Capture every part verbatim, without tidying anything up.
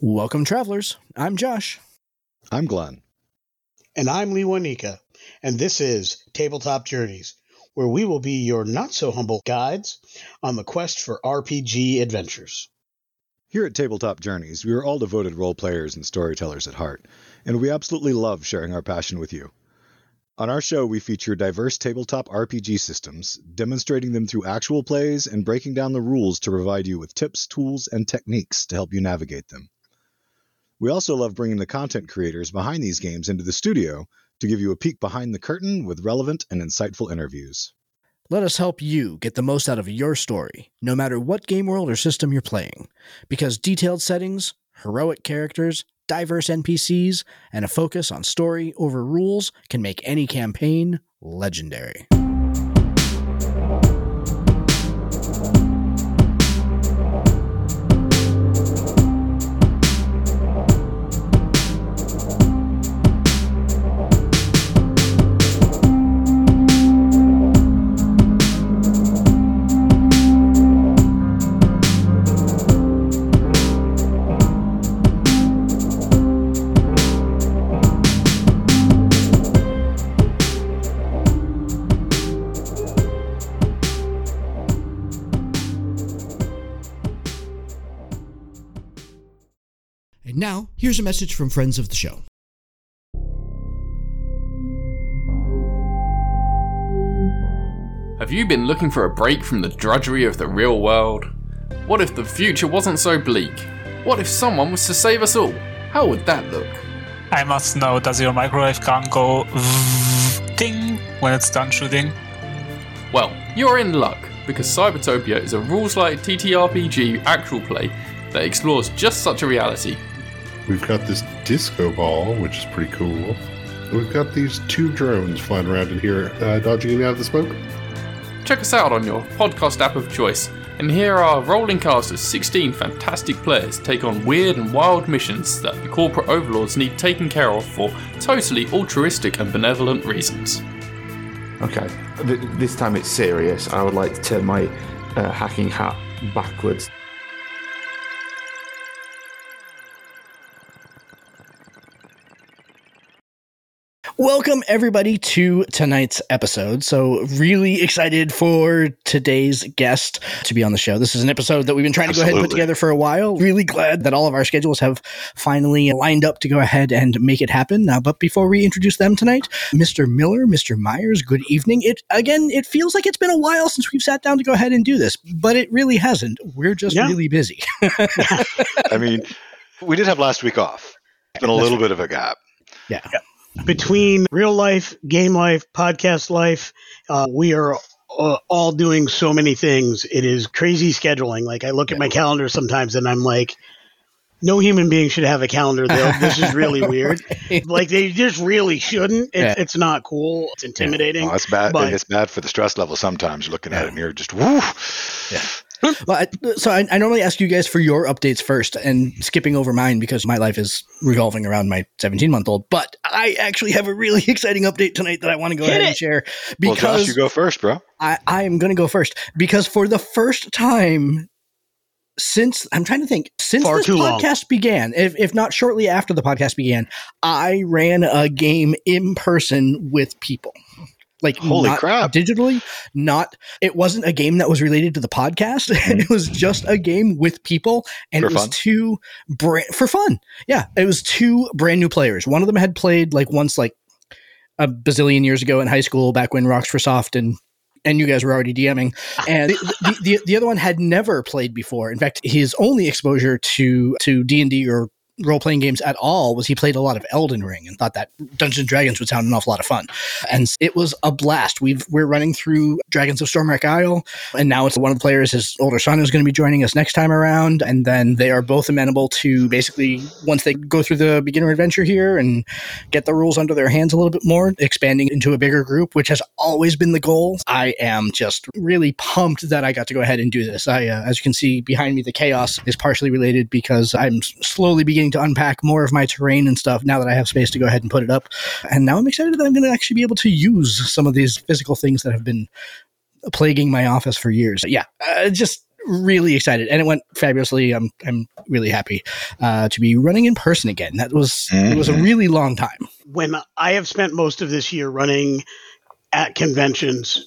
Welcome, travelers. I'm Josh. I'm Glenn. And I'm Lee Wanika. And this is Tabletop Journeys, where we will be your not-so-humble guides on the quest for R P G adventures. Here at Tabletop Journeys, we are all devoted role players and storytellers at heart, and we absolutely love sharing our passion with you. On our show, we feature diverse tabletop R P G systems, demonstrating them through actual plays and breaking down the rules to provide you with tips, tools, and techniques to help you navigate them. We also love bringing the content creators behind these games into the studio to give you a peek behind the curtain with relevant and insightful interviews. Let us help you get the most out of your story, no matter what game world or system you're playing, because detailed settings, heroic characters, diverse N P Cs, and a focus on story over rules can make any campaign legendary. And now, here's a message from friends of the show. Have you been looking for a break from the drudgery of the real world? What if the future wasn't so bleak? What if someone was to save us all? How would that look? I must know, does your microwave gun go ding when it's done shooting? Well, you're in luck, because Cybertopia is a rules-light T T R P G actual play that explores just such a reality. We've got this disco ball, which is pretty cool. We've got these two drones flying around in here, uh, dodging me out of the smoke. Check us out on your podcast app of choice, and hear our rolling cast of sixteen fantastic players take on weird and wild missions that the corporate overlords need taken care of for totally altruistic and benevolent reasons. Okay, Th- this time it's serious. I would like to turn my uh, hacking hat backwards. Welcome, everybody, to tonight's episode. So really excited for today's guest to be on the show. This is an episode that we've been trying to Absolutely. go ahead and put together for a while. Really glad that all of our schedules have finally lined up to go ahead and make it happen. Now, but before we introduce them tonight, Mister Miller, Mister Myers, good evening. It again, it feels like it's been a while since we've sat down to go ahead and do this, but it really hasn't. We're just Yeah. really busy. I mean, we did have last week off. It's been a little bit of a gap. Yeah. Between real life, game life, podcast life, uh, we are uh, all doing so many things. It is crazy scheduling. Like, I look at my calendar sometimes and I'm like, no human being should have a calendar, though. This is really weird. Like, they just really shouldn't. It, Yeah. It's not cool. It's intimidating. Oh, it's bad. But- It's bad for the stress level sometimes. You're looking at it and you're just, woo. Yeah. Well, I, so I, I normally ask you guys for your updates first, and skipping over mine because my life is revolving around my seventeen-month-old. But I actually have a really exciting update tonight that I want to go Hit ahead it. and share Well, because Josh, you go first, bro. I, I am going to go first because for the first time since I'm trying to think since Far this too long. podcast began, if if not shortly after the podcast began, I ran a game in person with people. Like, Holy not crap. digitally, not, it wasn't a game that was related to the podcast. It was just a game with people, and For it was fun? two brand, for fun. Yeah. It was two brand new players. One of them had played like once, like a bazillion years ago in high school, back when Rocks were soft and, and you guys were already DMing. And the, the, the, the other one had never played before. In fact, his only exposure to, to D and D or role-playing games at all was he played a lot of Elden Ring and thought that Dungeons and Dragons would sound an awful lot of fun. And it was a blast. We've, we're running through Dragons of Stormwreck Isle, and now it's one of the players, his older son, is going to be joining us next time around. And then they are both amenable to basically, once they go through the beginner adventure here and get the rules under their hands a little bit more, expanding into a bigger group, which has always been the goal. I am just really pumped that I got to go ahead and do this. I, uh, as you can see behind me, the chaos is partially related because I'm slowly beginning to unpack more of my terrain and stuff now that I have space to go ahead and put it up. And now I'm excited that I'm going to actually be able to use some of these physical things that have been plaguing my office for years. Yeah, uh, just really excited, and it went fabulously. I'm I'm really happy uh, to be running in person again. That was mm-hmm. It was a really long time. When I have spent most of this year running at conventions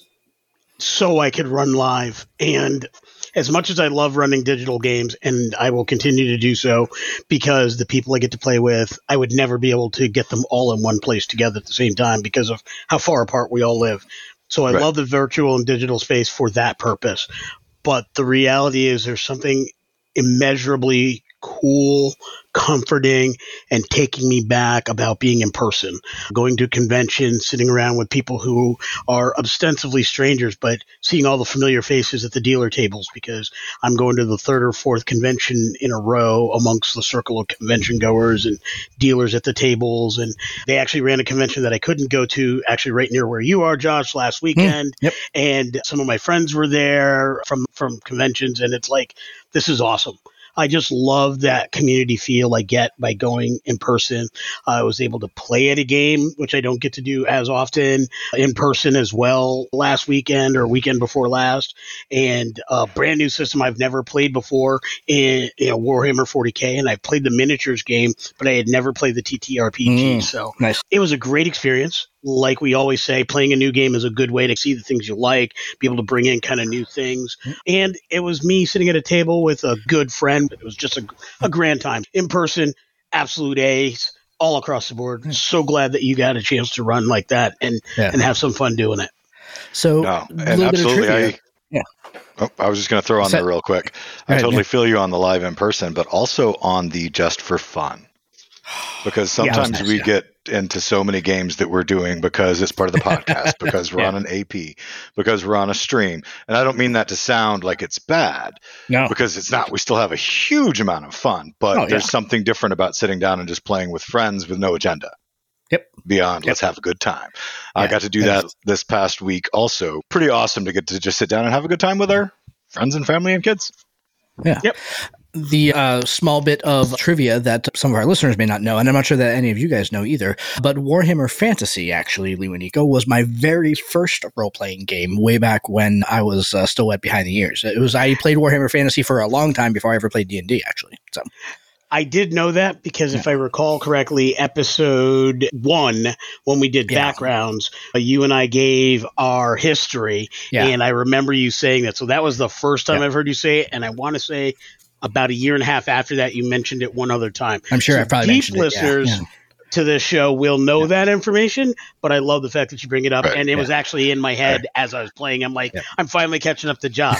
so I could run live, and as much as I love running digital games, and I will continue to do so because the people I get to play with, I would never be able to get them all in one place together at the same time because of how far apart we all live. So I right. love the virtual and digital space for that purpose. But the reality is there's something immeasurably cool, comforting, and taking me back about being in person, going to conventions, sitting around with people who are ostensibly strangers, but seeing all the familiar faces at the dealer tables because I'm going to the third or fourth convention in a row amongst the circle of convention goers and dealers at the tables. And they actually ran a convention that I couldn't go to, actually right near where you are, Josh, last weekend. Mm, yep. And some of my friends were there from, from conventions, and it's like, this is awesome. I just love that community feel I get by going in person. I was able to play at a game, which I don't get to do as often, in person as well last weekend or weekend before last. And a brand new system I've never played before in you know, Warhammer forty K. And I played the miniatures game, but I had never played the T T R P G. Mm, so nice. It was a great experience. Like we always say, playing a new game is a good way to see the things you like, be able to bring in kind of new things. And it was me sitting at a table with a good friend. It was just a, a grand time. In person, absolute A's all across the board. So glad that you got a chance to run like that and, yeah. and have some fun doing it. So, no, and absolutely. I, yeah. oh, I was just going to throw on so, there real quick. I right, totally yeah. feel you on the live in person, but also on the just for fun. Because sometimes yeah, we yeah. get into so many games that we're doing because it's part of the podcast, because we're yeah. on an A P, because we're on a stream. And I don't mean that to sound like it's bad, no. because it's not. We still have a huge amount of fun, but oh, there's yeah. something different about sitting down and just playing with friends with no agenda. Yep. Beyond, yep. let's have a good time. Yeah, I got to do that this past week also. Pretty awesome to get to just sit down and have a good time with our friends and family and kids. Yeah. Yep. The uh, small bit of trivia that some of our listeners may not know, and I'm not sure that any of you guys know either, but Warhammer Fantasy, actually, Lee and Nico, was my very first role-playing game way back when I was uh, still wet behind the ears. It was I played Warhammer Fantasy for a long time before I ever played D and D, actually. So I did know that because yeah. if I recall correctly, episode one, when we did yeah. backgrounds, uh, you and I gave our history, yeah. and I remember you saying that. So that was the first time yeah. I've heard you say it, and I want to say about a year and a half after that, you mentioned it one other time. I'm sure so I probably deep mentioned listeners it. Yeah. Yeah. to this show will know yeah. that information, but I love the fact that you bring it up. Right. And it yeah. was actually in my head right. as I was playing. I'm like, yeah. I'm finally catching up to Josh.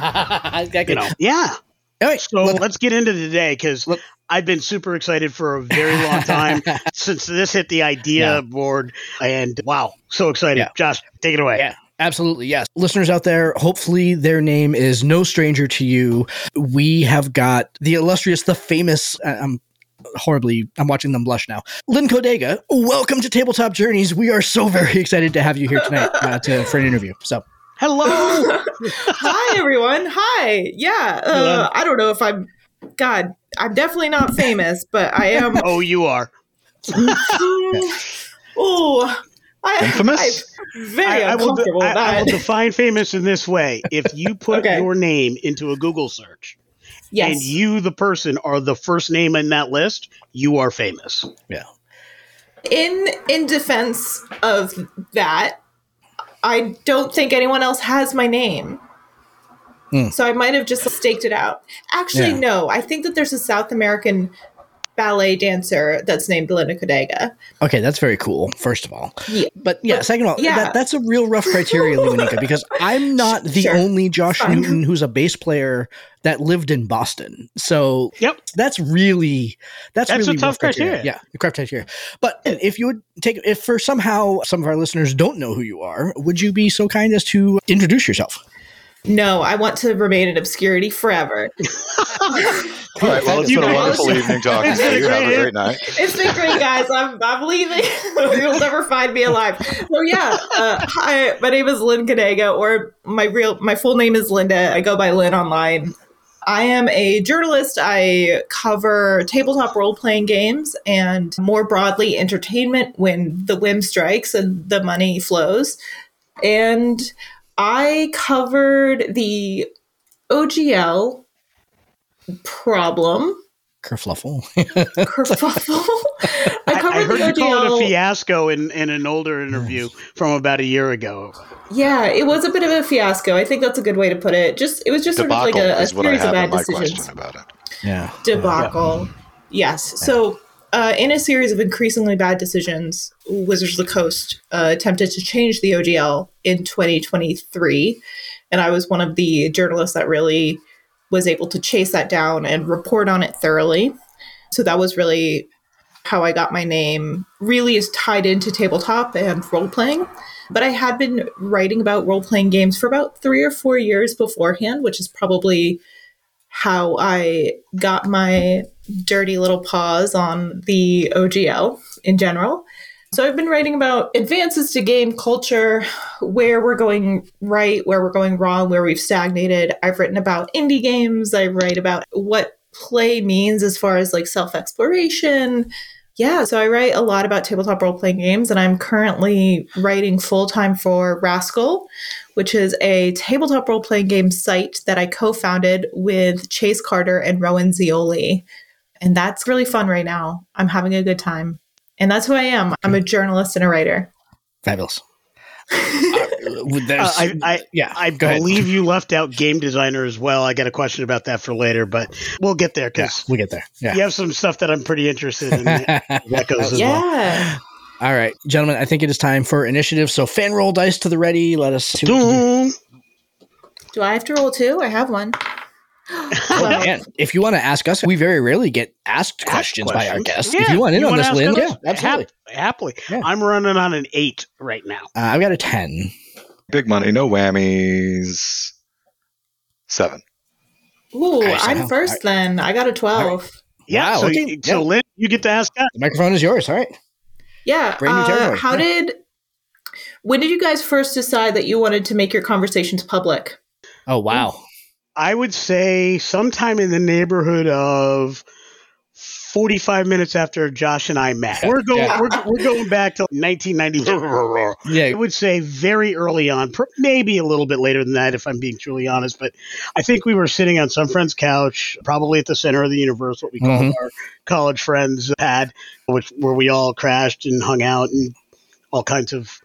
you know, yeah. Right. So Look, let's get into today because I've been super excited for a very long time since this hit the idea yeah. board. And wow, so excited. Yeah. Josh, take it away. Yeah. Absolutely, yes. Listeners out there, hopefully their name is no stranger to you. We have got the illustrious, the famous, uh, I'm horribly, I'm watching them blush now. Lynn Kodega, welcome to Tabletop Journeys. We are so very excited to have you here tonight uh, to, for an interview. So, hello. Hi, everyone. Hi. Yeah, uh, I don't know if I'm, God, I'm definitely not famous, but I am. Oh, you are. Oh, I, Infamous? I'm very I, I will, uncomfortable de- with I, I will that. define famous in this way. If you put Okay. your name into a Google search Yes. and you, the person, are the first name in that list, you are famous. yeah. In in defense of that, I don't think anyone else has my name. Mm. So I might have just staked it out. Actually, Yeah. no. I think that there's a South American ballet dancer that's named Linda Kodega. Okay, that's very cool, first of all. Yeah. But yeah, second of all, Yeah. that, that's a real rough criteria, Luanika, because I'm not the Sure. only Josh Fine. Newton who's a bass player that lived in Boston. So Yep. that's really that's, That's really a tough rough criteria. criteria. Yeah, the correct criteria. But if you would take, if for somehow some of our listeners don't know who you are, would you be so kind as to introduce yourself? No, I want to remain in obscurity forever. All right, well, it's You been a know, wonderful it's- evening talking it's to been a you. Have great- a great night. It's been great, guys. I'm I'm leaving. You'll never find me alive. So yeah, uh, hi. My name is Lynn Kodega, or my real my full name is Linda. I go by Lynn online. I am a journalist. I cover tabletop role playing games and more broadly entertainment when the whim strikes and the money flows. And I covered the O G L problem. Kerfluffle. Kerfuffle. I covered I, I heard the you O G L. call it a fiasco in, in an older interview from about a year ago. Yeah, it was a bit of a fiasco. I think that's a good way to put it. Just it was just Debacle sort of like a, a is what I series of have in bad my decisions. question about it. Yeah. Debacle. Yes. So, uh, in a series of increasingly bad decisions, Wizards of the Coast uh, attempted to change the O G L in twenty twenty-three, and I was one of the journalists that really was able to chase that down and report on it thoroughly. So that was really how I got my name. Really is tied into tabletop and role playing. But I had been writing about role playing games for about three or four years beforehand, which is probably how I got my dirty little paws on the O G L in general. So I've been writing about advances to game culture, where we're going right, where we're going wrong, where we've stagnated. I've written about indie games. I write about what play means as far as like self-exploration. Yeah, so I write a lot about tabletop role-playing games, and I'm currently writing full-time for Rascal, which is a tabletop role-playing game site that I co-founded with Chase Carter and Rowan Zioli. And that's really fun right now. I'm having a good time. And that's who I am. I'm a journalist and a writer. Fabulous. uh, Uh, I, I, yeah, I go ahead. believe you left out game designer as well. I got a question about that for later, but we'll get there Yeah, because we get there. Yeah. you have some stuff that I'm pretty interested in. That goes as well. Yeah. All right, gentlemen, I think it is time for initiative. So fan roll dice to the ready. Let us see. what we can do. Doom. Do I have to roll two? I have one. Oh, man. If you want to ask us, we very rarely get asked questions, by our questions. guests. Yeah, If you want in you on wanna this, ask Lynn, us? yeah, absolutely. Hap- happily. Yeah. I'm running on an eight right now. Uh, I've got a ten. Big money, no whammies. Seven. Ooh, All right, so I'm how- first all then. I got a twelve. Yeah. Wow, so, okay, you, so yeah. Lynn, you get to ask us. The microphone is yours. All right. Yeah. Brand new uh, territory. how Yeah. did, when did you guys first decide that you wanted to make your conversations public? Oh, wow. I would say sometime in the neighborhood of forty-five minutes after Josh and I met. We're going Yeah. we're, we're going back to nineteen ninety. I Yeah. would say very early on, pr- maybe a little bit later than that if I'm being truly honest, but I think we were sitting on some friend's couch, probably at the center of the universe, what we call Mhm. our college friends pad, which where we all crashed and hung out and all kinds of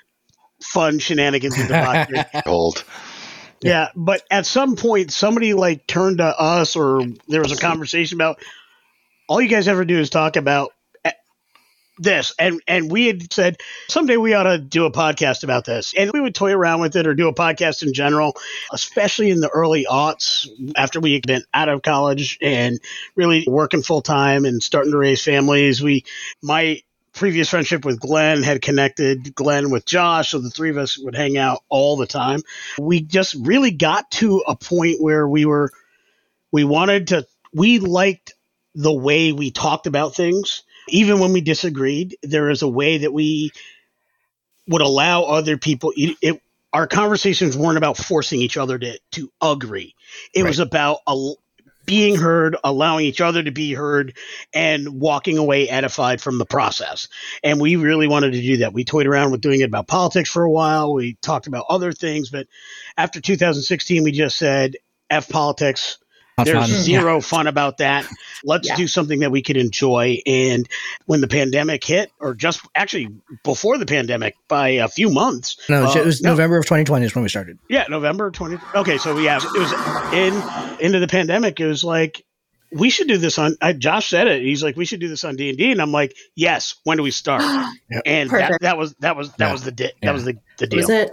fun shenanigans and debauchery. Old. Yeah, but at some point, somebody like turned to us, or there was a conversation about all you guys ever do is talk about eh, this, and and we had said someday we ought to do a podcast about this, and we would toy around with it or do a podcast in general, especially in the early aughts after we had been out of college and really working full time and starting to raise families. We my previous friendship with Glenn had connected Glenn with Josh, so the three of us would hang out all the time. We just really got to a point where we were, we wanted to, we liked the way we talked about things. Even when we disagreed, there is a way that we would allow other people, it, it, our conversations weren't about forcing each other to, to agree. It Right. was about a, being heard, allowing each other to be heard, and walking away edified from the process. And we really wanted to do that. We toyed around with doing it about politics for a while. We talked about other things, but after two thousand sixteen, we just said, F politics. Not There's fun. zero fun about that. Let's Yeah. do something that we could enjoy. And when the pandemic hit, or just actually before the pandemic by a few months. No, uh, it was no, November of twenty twenty is when we started. yeah, November twenty. Okay, so we have it was in into the pandemic. It was like we should do this on. I, Josh said it. He's like, we should do this on D and D, and I'm like, yes. When do we start? Yep. And that, Perfect. that was that was that Yeah. was the di- Yeah. that was the, the deal. Was it?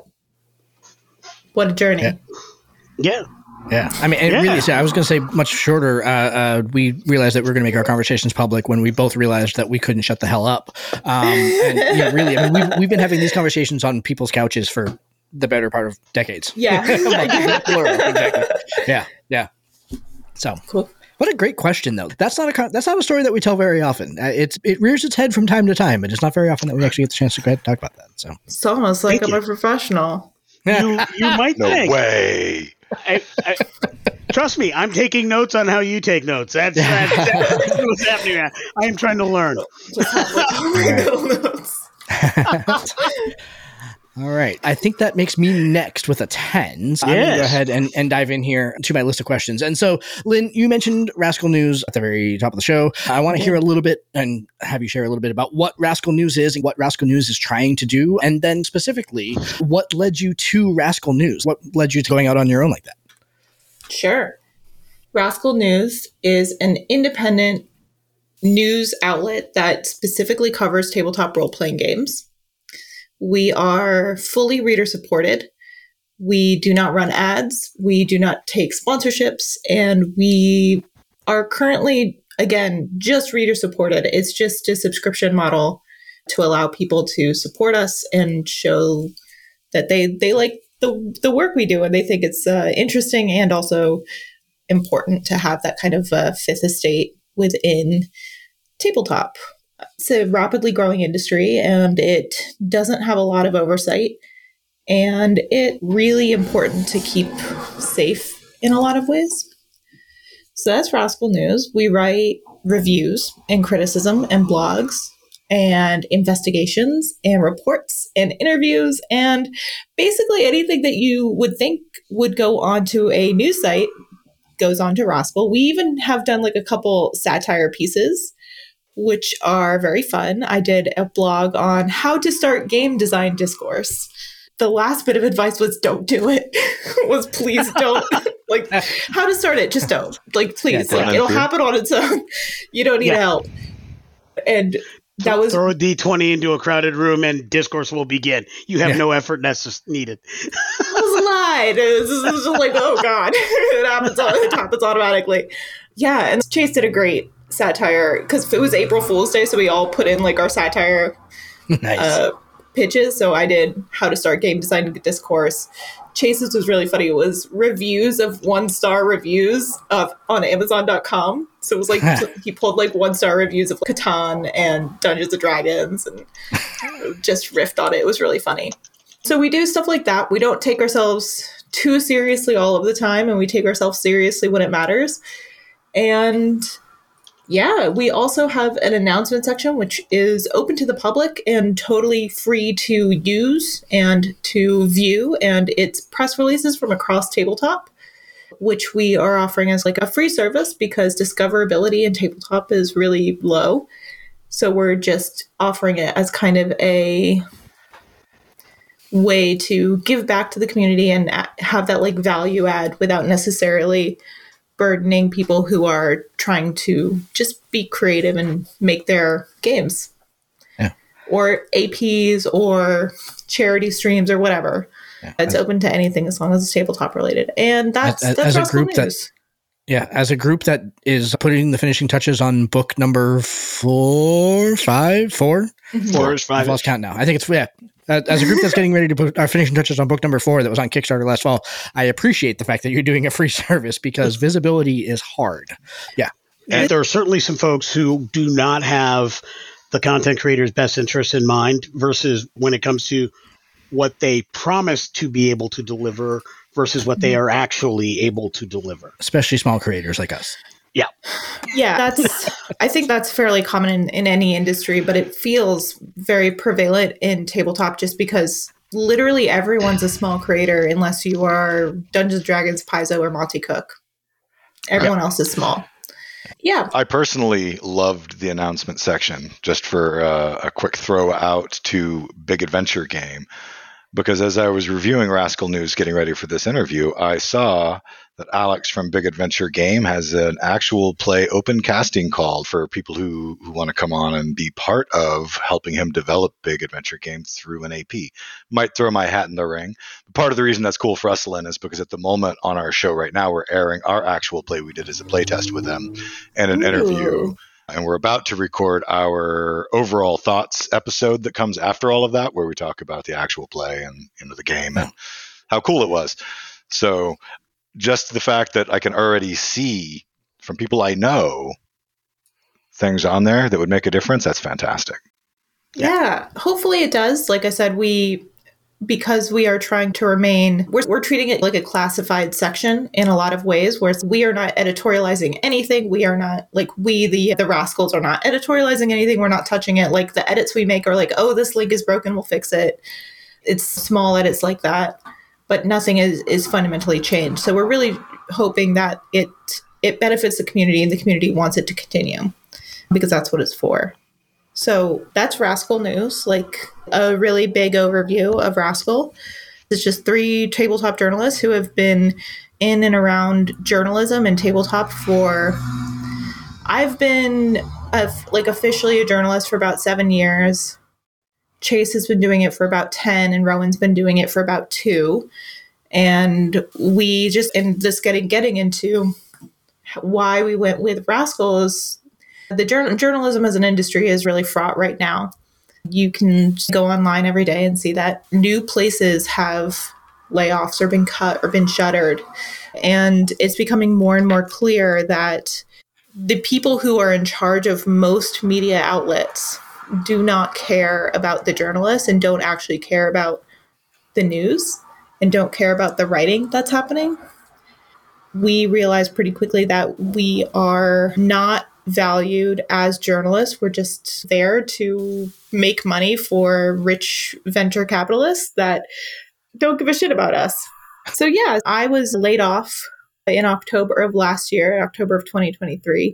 What a journey. Yeah. Yeah, Yeah, I mean, it Yeah. really. So I was going to say much shorter. Uh, uh, we realized that we are going to make our conversations public when we both realized that we couldn't shut the hell up. Um, and yeah, really, I mean, we've we've been having these conversations on people's couches for the better part of decades. Yeah. Plural, exactly. Yeah, yeah. So Cool. what a great question, though. That's not a con- that's not a story that we tell very often. Uh, it's it rears its head from time to time, but it's not very often that we actually get the chance to go ahead and talk about that. So It's almost like Thank I'm you. a professional. you you might No think. way. I, I, trust me, I'm taking notes on how you take notes. That's, that's, that's what's happening now. I am trying to learn. Just have like little notes. All right. I think that makes me next with a ten. So I'm going to go Yes. ahead and, and dive in here to my list of questions. And so, Lynn, you mentioned Rascal News at the very top of the show. I want to hear a little bit and have you share a little bit about what Rascal News is and what Rascal News is trying to do. And then specifically, what led you to Rascal News? What led you to going out on your own like that? Sure. Rascal News is an independent news outlet that specifically covers tabletop role-playing games. We are fully reader supported. We do not run ads. We do not take sponsorships. And we are currently, again, just reader supported. It's just a subscription model to allow people to support us and show that they, they like the, the work we do and they think it's uh, interesting and also important to have that kind of uh, fifth estate within tabletop. It's a rapidly growing industry and it doesn't have a lot of oversight, and it's really important to keep safe in a lot of ways. So that's Rascal News. We write reviews and criticism and blogs and investigations and reports and interviews and basically anything that you would think would go onto a news site goes on to Rascal. We even have done like a couple satire pieces, which are very fun. I did a blog on how to start game design discourse. The last bit of advice was don't do it. was please don't. Like how to start it, just don't. Like please, Yeah, like, it'll happen on its own. You don't need Yeah. help. And that was Throw a D twenty into a crowded room and discourse will begin. You have Yeah. no effort necess- needed. It was a lie. It was just, it was just like, oh God, it happens, it happens automatically. Yeah, and Chase did a great satire because it was April Fool's Day, so we all put in like our satire Nice. uh, pitches. So I did how to start game design discourse. Chase's was really funny. It was reviews of one star reviews of on Amazon dot com. So it was like he pulled like one star reviews of like, Catan and Dungeons and Dragons and just riffed on it. It was really funny. So we do stuff like that. We don't take ourselves too seriously all of the time, and we take ourselves seriously when it matters. And yeah, we also have an announcement section, which is open to the public and totally free to use and to view. And it's press releases from across tabletop, which we are offering as like a free service because discoverability in tabletop is really low. So we're just offering it as kind of a way to give back to the community and have that like value add without necessarily burdening people who are trying to just be creative and make their games. Yeah. Or A Ps or charity streams or whatever. Yeah. It's open to anything as long as it's tabletop related. And that's, As- that's as a Rascal group that- News. Yeah, as a group that is putting the finishing touches on book number four, five, four. Four is I've five. lost count now. I think it's yeah. Uh, As a group that's getting ready to put our finishing touches on book number four that was on Kickstarter last fall, I appreciate the fact that you're doing a free service because visibility is hard. Yeah, And there are certainly some folks who do not have the content creator's best interest in mind versus when it comes to what they promise to be able to deliver versus what they are actually able to deliver. especially small creators like us. Yeah. Yeah, that's. I think that's fairly common in, in any industry, but it feels very prevalent in tabletop just because literally everyone's a small creator unless you are Dungeons and Dragons, Paizo, or Monty Cook. Everyone else is small. Yeah. I personally loved the announcement section, just for uh, a quick throw out to Big Adventure Game, because as I was reviewing Rascal News getting ready for this interview, I saw that Alex from Big Adventure Game has an actual play open casting call for people who, who want to come on and be part of helping him develop Big Adventure Game through an A P. Might throw my hat in the ring. But part of the reason that's cool for us, Lynn, is because at the moment on our show right now, we're airing our actual play we did as a playtest with them and an Ooh. interview. And we're about to record our overall thoughts episode that comes after all of that, where we talk about the actual play and you know the game and how cool it was. So just the fact that I can already see from people I know things on there that would make a difference, that's fantastic. Yeah, hopefully it does. Like I said, we, because we are trying to remain, we're, we're treating it like a classified section in a lot of ways, where we are not editorializing anything. We are not, like, we, the, the Rascals, are not editorializing anything. We're not touching it. Like, the edits we make are like, oh, this link is broken, we'll fix it. It's small that it's like that, but nothing is, is fundamentally changed. So we're really hoping that it it benefits the community and the community wants it to continue because that's what it's for. So that's Rascal News, like a really big overview of Rascal. It's just three tabletop journalists who have been in and around journalism and tabletop for, I've been a, like officially a journalist for about seven years. Chase has been doing it for about ten and Rowan's been doing it for about two. And we just, and just getting, getting into why we went with Rascal is the journal, journalism as an industry is really fraught right now. You can go online every day and see that new places have layoffs or been cut or been shuttered. And it's becoming more and more clear that the people who are in charge of most media outlets do not care about the journalists and don't actually care about the news and don't care about the writing that's happening. We realized pretty quickly that we are not valued as journalists. We're just there to make money for rich venture capitalists that don't give a shit about us. So yeah, I was laid off in October of last year, October of twenty twenty-three.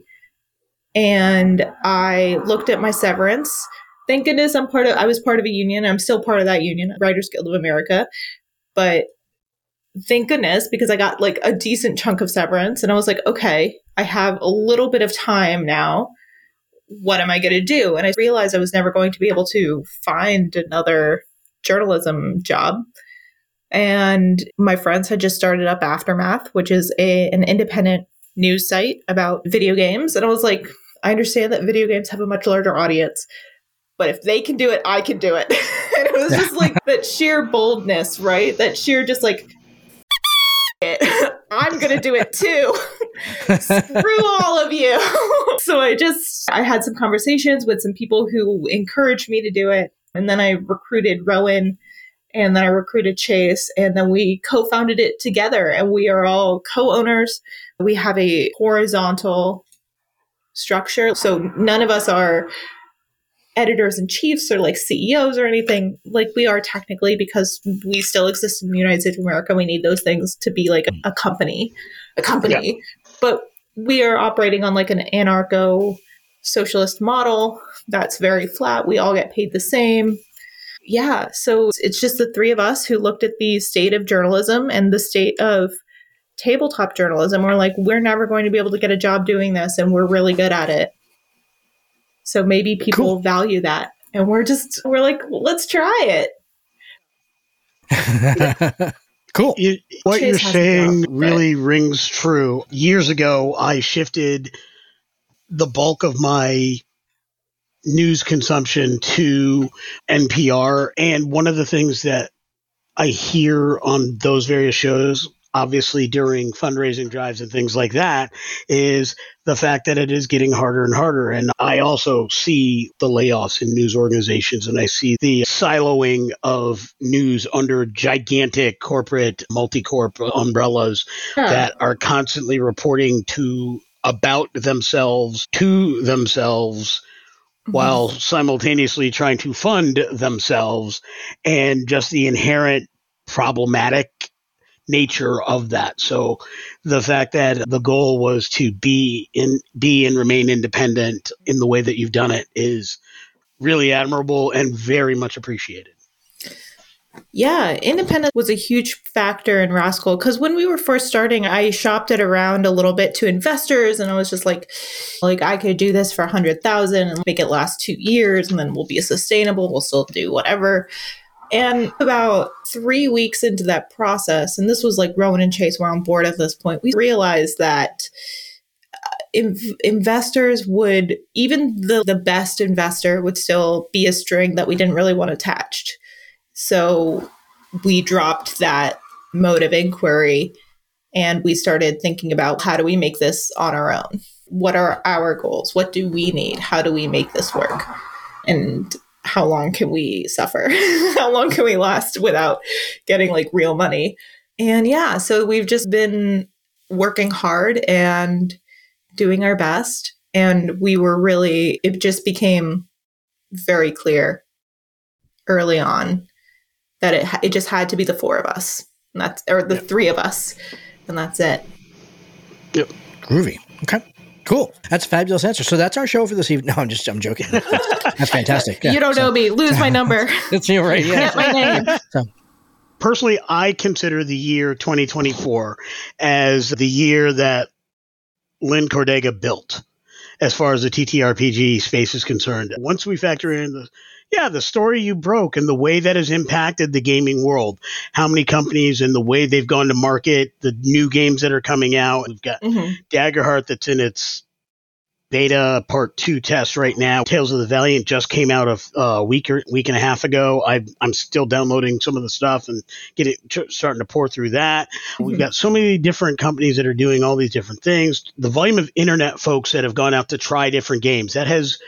And I looked at my severance. Thank goodness I'm part of, I was part of a union. I'm still part of that union, Writers Guild of America. But thank goodness, because I got like a decent chunk of severance and I was like, okay, I have a little bit of time now. What am I going to do? And I realized I was never going to be able to find another journalism job. And my friends had just started up Aftermath, which is a, an independent news site about video games. And I was like, I understand that video games have a much larger audience, but if they can do it, I can do it. And it was just like that sheer boldness, right? That sheer just like, it. I'm going to do it too. Screw all of you. So I just, I had some conversations with some people who encouraged me to do it. And then I recruited Rowan and then I recruited Chase and then we co-founded it together and we are all co-owners. We have a horizontal structure. So none of us are editors in chiefs or like C E Os or anything like we are technically because we still exist in the United States of America. We need those things to be like a, a company, a company, yeah. But we are operating on like an anarcho socialist model that's very flat. We all get paid the same. Yeah. So it's just the three of us who looked at the state of journalism and the state of tabletop journalism. We're like, we're never going to be able to get a job doing this. And we're really good at it. So maybe people cool. value that. And we're just, we're like, well, let's try it. Cool. You, what Chase you're saying job, really but... rings true. Years ago, I shifted the bulk of my news consumption to N P R. And one of the things that I hear on those various shows, obviously during fundraising drives and things like that, is the fact that it is getting harder and harder. And I also see the layoffs in news organizations and I see the siloing of news under gigantic corporate multi-corp umbrellas huh. that are constantly reporting to about themselves, to themselves, mm-hmm. while simultaneously trying to fund themselves, and just the inherent problematic nature of that. So the fact that the goal was to be in, be and remain independent in the way that you've done it is really admirable and very much appreciated. Yeah, independence was a huge factor in Rascal because when we were first starting, I shopped it around a little bit to investors and I was just like, like I could do this for a hundred thousand and make it last two years and then we'll be sustainable. We'll still do whatever. And about three weeks into that process, and this was like Rowan and Chase were on board at this point, we realized that inv- investors would, even the, the best investor would still be a string that we didn't really want attached. So we dropped that mode of inquiry and we started thinking about how do we make this on our own? What are our goals? What do we need? How do we make this work? And how long can we suffer? How long can we last without getting like real money? And yeah, so we've just been working hard and doing our best. And we were really, it just became very clear early on that it it just had to be the four of us, and that's or the yep. three of us, and that's it. Yep. Groovy. Okay. Cool. That's a fabulous answer. So that's our show for this evening. No, I'm just, I'm joking. That's, that's fantastic. Yeah, you don't so. know me. Lose my number. That's you, right? Yeah. Get my name. So. Personally, I consider the year twenty twenty-four as the year that Lynn Cordega built, as far as the T T R P G space is concerned. Once we factor in the, yeah, the story you broke and the way that has impacted the gaming world, how many companies and the way they've gone to market, the new games that are coming out. We've got mm-hmm. Daggerheart that's in its beta part two test right now. Tales of the Valiant just came out of uh, a week or week and a half ago. I, I'm still downloading some of the stuff and getting starting to pour through that. Mm-hmm. We've got so many different companies that are doing all these different things. The volume of internet folks that have gone out to try different games, that has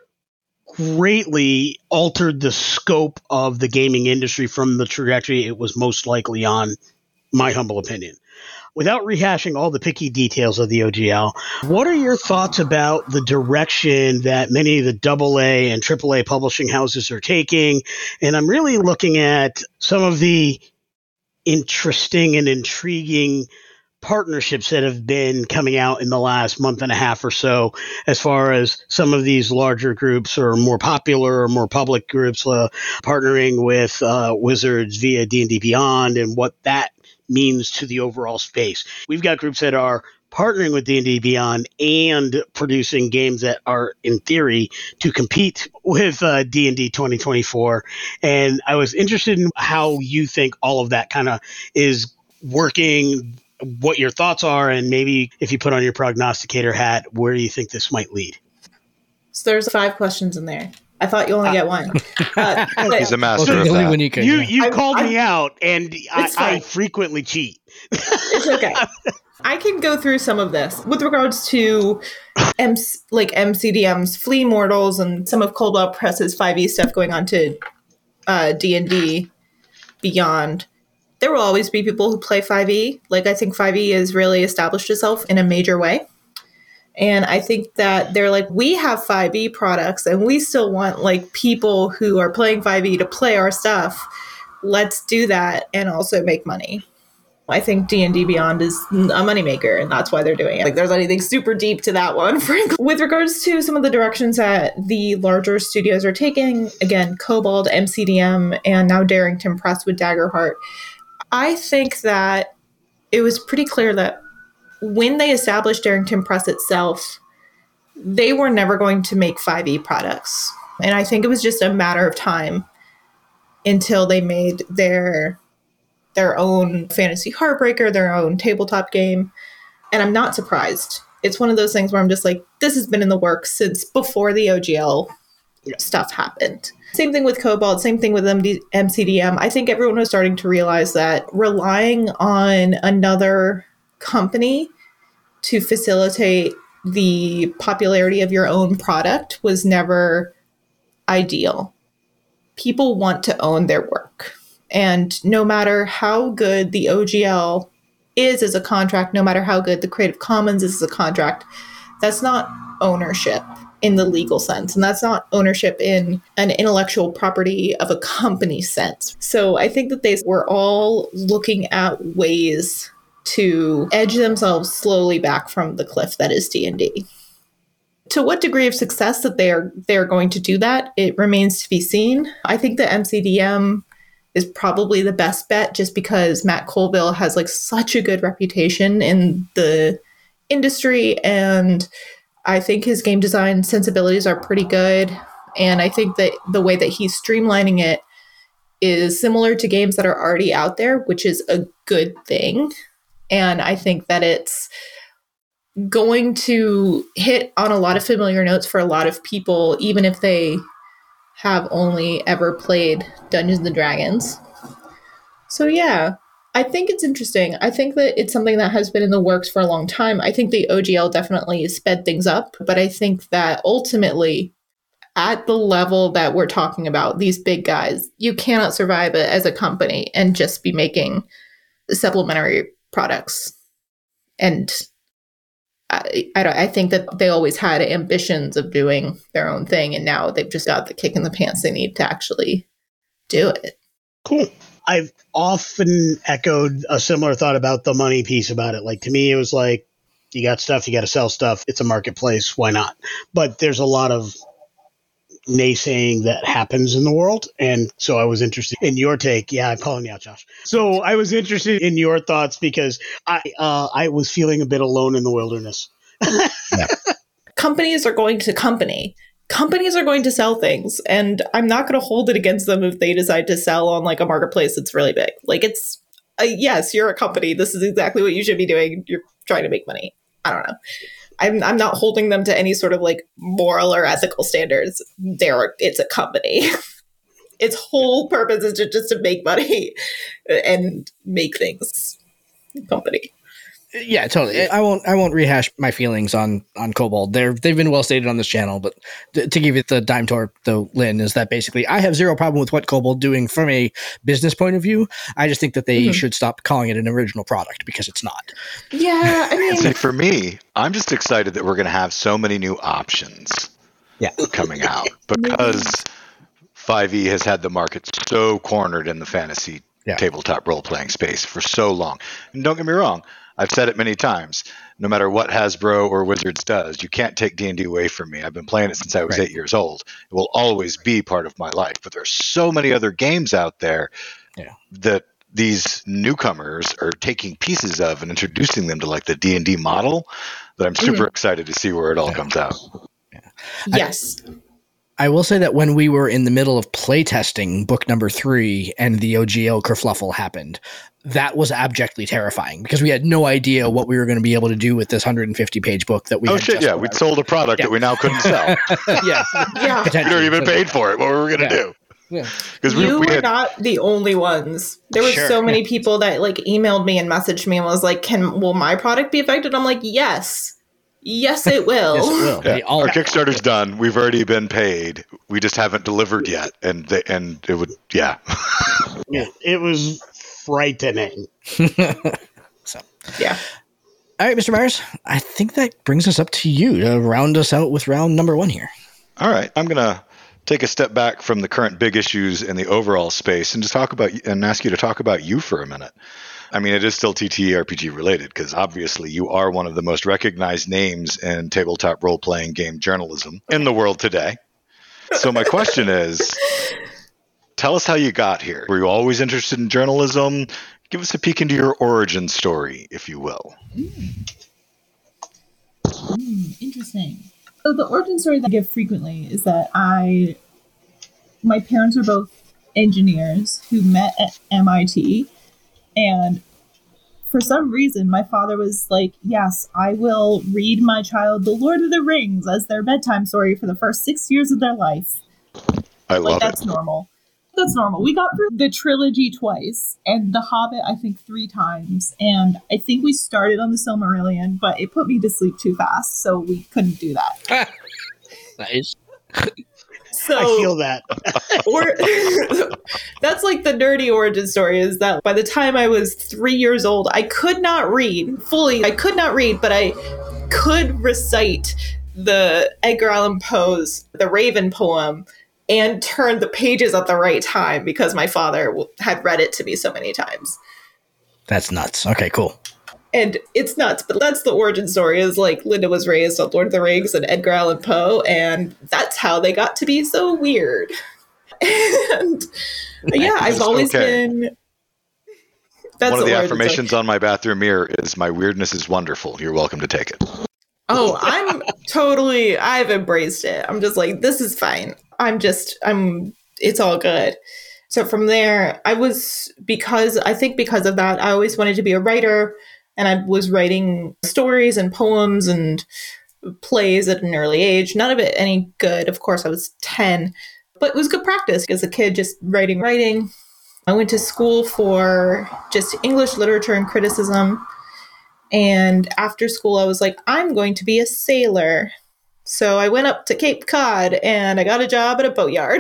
greatly altered the scope of the gaming industry from the trajectory it was most likely on, my humble opinion. Without rehashing all the picky details of the O G L, what are your thoughts about the direction that many of the double A and triple A publishing houses are taking? And I'm really looking at some of the interesting and intriguing partnerships that have been coming out in the last month and a half or so, as far as some of these larger groups or more popular or more public groups uh, partnering with uh, Wizards via D and D Beyond and what that means to the overall space. We've got groups that are partnering with D and D Beyond and producing games that are, in theory, to compete with uh, D and D twenty twenty-four. And I was interested in how you think all of that kind of is working, what your thoughts are, and maybe if you put on your prognosticator hat, where do you think this might lead? So there's five questions in there. I thought you only get one. Uh, He's a master of that. You, you, you I, called I, me out, and I, I frequently cheat. It's okay. I can go through some of this with regards to M- like M C D M's Flee Mortals and some of Coldwell Press's five E stuff going on to uh, D and D Beyond. There will always be people who play five E. Like, I think five E has really established itself in a major way. And I think that they're like, we have five E products and we still want like people who are playing five E to play our stuff. Let's do that and also make money. I think D and D Beyond is a moneymaker, and that's why they're doing it. Like, there's anything super deep to that one, frankly. With regards to some of the directions that the larger studios are taking, again, Kobold, M C D M, and now Darrington Press with Daggerheart, I think that it was pretty clear that when they established Darrington Press itself, they were never going to make five E products. And I think it was just a matter of time until they made their their own Fantasy Heartbreaker, their own tabletop game. And I'm not surprised. It's one of those things where I'm just like, this has been in the works since before the O G L stuff happened. Same thing with Kobold, same thing with M D- M C D M. I think everyone was starting to realize that relying on another company to facilitate the popularity of your own product was never ideal. People want to own their work. And no matter how good the O G L is as a contract, no matter how good the Creative Commons is as a contract, that's not ownership in the legal sense. And that's not ownership in an intellectual property of a company sense. So I think that they were all looking at ways to edge themselves slowly back from the cliff that is D and D. To what degree of success that they are they're going to do that, it remains to be seen. I think that M C D M is probably the best bet, just because Matt Colville has like such a good reputation in the industry, and I think his game design sensibilities are pretty good. And I think that the way that he's streamlining it is similar to games that are already out there, which is a good thing. And I think that it's going to hit on a lot of familiar notes for a lot of people, even if they have only ever played Dungeons and Dragons. So yeah, I think it's interesting. I think that it's something that has been in the works for a long time. I think the O G L definitely sped things up, but I think that ultimately, at the level that we're talking about, these big guys, you cannot survive as a company and just be making supplementary products. And I, I, don't, I think that they always had ambitions of doing their own thing, and now they've just got the kick in the pants they need to actually do it. Cool. I've often echoed a similar thought about the money piece about it. Like, to me, it was like, you got stuff, you got to sell stuff. It's a marketplace. Why not? But there's a lot of naysaying that happens in the world. And so I was interested in your take. Yeah, I'm calling you out, Josh. So I was interested in your thoughts because I, uh, I was feeling a bit alone in the wilderness. Yeah. Companies are going to company. Companies are going to sell things, and I'm not going to hold it against them if they decide to sell on like a marketplace that's really big. Like, it's uh, yes, you're a company. This is exactly what you should be doing. You're trying to make money. I don't know. I'm I'm not holding them to any sort of like moral or ethical standards. They're it's a company. Its whole purpose is to, just to make money and make things. Company. Yeah, totally. I won't. I won't rehash my feelings on on Kobold. They're they've been well stated on this channel. But th- to give it the dime to though, Lynn, is that basically I have zero problem with what Kobold doing from a business point of view. I just think that they mm-hmm. should stop calling it an original product because it's not. Yeah, I mean, see, for me, I'm just excited that we're going to have so many new options. Yeah. coming out because five E has had the market so cornered in the fantasy yeah. tabletop role playing space for so long. And don't get me wrong. I've said it many times, no matter what Hasbro or Wizards does, you can't take D and D away from me. I've been playing it since I was right. eight years old. It will always be part of my life. But there's so many other games out there yeah. that these newcomers are taking pieces of and introducing them to like the D and D model that I'm super mm-hmm. excited to see where it all yeah. comes out. Yeah. Yes. I, I will say that when we were in the middle of playtesting book number three and the O G L kerfluffle happened, that was abjectly terrifying because we had no idea what we were going to be able to do with this one hundred fifty page book that we oh had shit just yeah we'd sold a product yeah. that we now couldn't sell. yeah yeah we don't even paid for it. What were we going to yeah. do? Yeah. Because we, you we were had... not the only ones. There were sure. so many yeah. people that like emailed me and messaged me and was like, "Can will my product be affected?" I'm like, "Yes." Yes, it will. Yes, it will. Yeah. All- Our Kickstarter's done. We've already been paid. We just haven't delivered yet, and they, and it would, yeah. yeah, it was frightening. so, yeah. All right, Mister Myers. I think that brings us up to you to round us out with round number one here. All right, I'm gonna take a step back from the current big issues in the overall space and just talk about and ask you to talk about you for a minute. I mean, it is still T T R P G related because obviously you are one of the most recognized names in tabletop role-playing game journalism in the world today. So my question is, tell us how you got here. Were you always interested in journalism? Give us a peek into your origin story, if you will. Mm. Mm, interesting. So the origin story that I give frequently is that I, my parents are both engineers who met at M I T. And for some reason, my father was like, yes, I will read my child The Lord of the Rings as their bedtime story for the first six years of their life. I love like, that's it. normal. That's normal. We got through the trilogy twice and The Hobbit, I think, three times. And I think we started on the Silmarillion, but it put me to sleep too fast, so we couldn't do that. Nice. So, I feel that. or that's like the nerdy origin story is that by the time I was three years old, I could not read fully. I could not read, but I could recite the Edgar Allan Poe's The Raven poem and turn the pages at the right time because my father had read it to me so many times. That's nuts. Okay, cool. And it's nuts, but that's the origin story is like Linda was raised on Lord of the Rings and Edgar Allan Poe, and that's how they got to be so weird. And yeah, I've always okay. been... That's One of the, the affirmations story. On my bathroom mirror is my weirdness is wonderful. You're welcome to take it. Oh, I'm totally... I've embraced it. I'm just like, this is fine. I'm just... I'm. It's all good. So from there, I was... Because... I think because of that, I always wanted to be a writer. And I was writing stories and poems and plays at an early age. None of it any good. Of course, I was ten. But it was good practice as a kid, just writing, writing. I went to school for just English literature and criticism. And after school, I was like, I'm going to be a sailor. So I went up to Cape Cod and I got a job at a boatyard.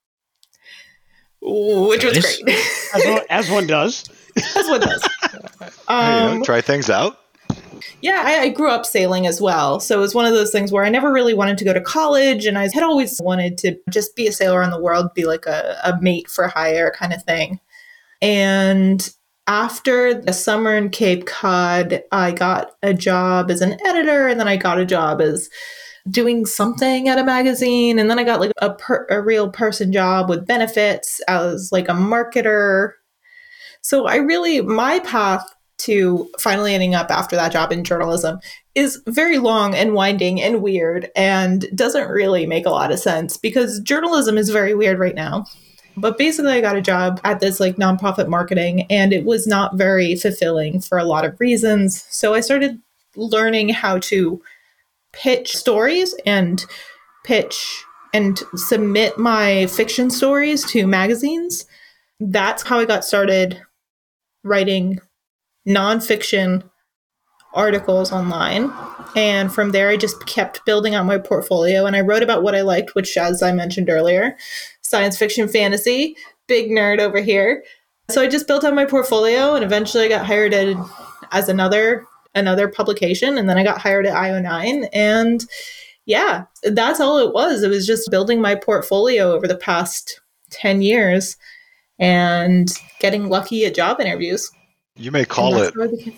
Which was great. As one, as one does. As one does. Um, hey, try things out. Yeah, I, I grew up sailing as well. So it was one of those things where I never really wanted to go to college. And I had always wanted to just be a sailor on the world, be like a, a mate for hire kind of thing. And after the summer in Cape Cod, I got a job as an editor, and then I got a job as doing something at a magazine, and then I got like a, per- a real person job with benefits as like a marketer. So I really, my path to finally ending up after that job in journalism is very long and winding and weird and doesn't really make a lot of sense because journalism is very weird right now. But basically I got a job at this like nonprofit marketing, and it was not very fulfilling for a lot of reasons. So I started learning how to pitch stories and pitch and submit my fiction stories to magazines. That's how I got started writing nonfiction articles online. And from there, I just kept building out my portfolio, and I wrote about what I liked, which, as I mentioned earlier, science fiction, fantasy, big nerd over here. So I just built out my portfolio, and eventually I got hired at, as another another publication, and then I got hired at I O nine, and yeah, that's all it was. It was just building my portfolio over the past ten years and getting lucky at job interviews. You may call it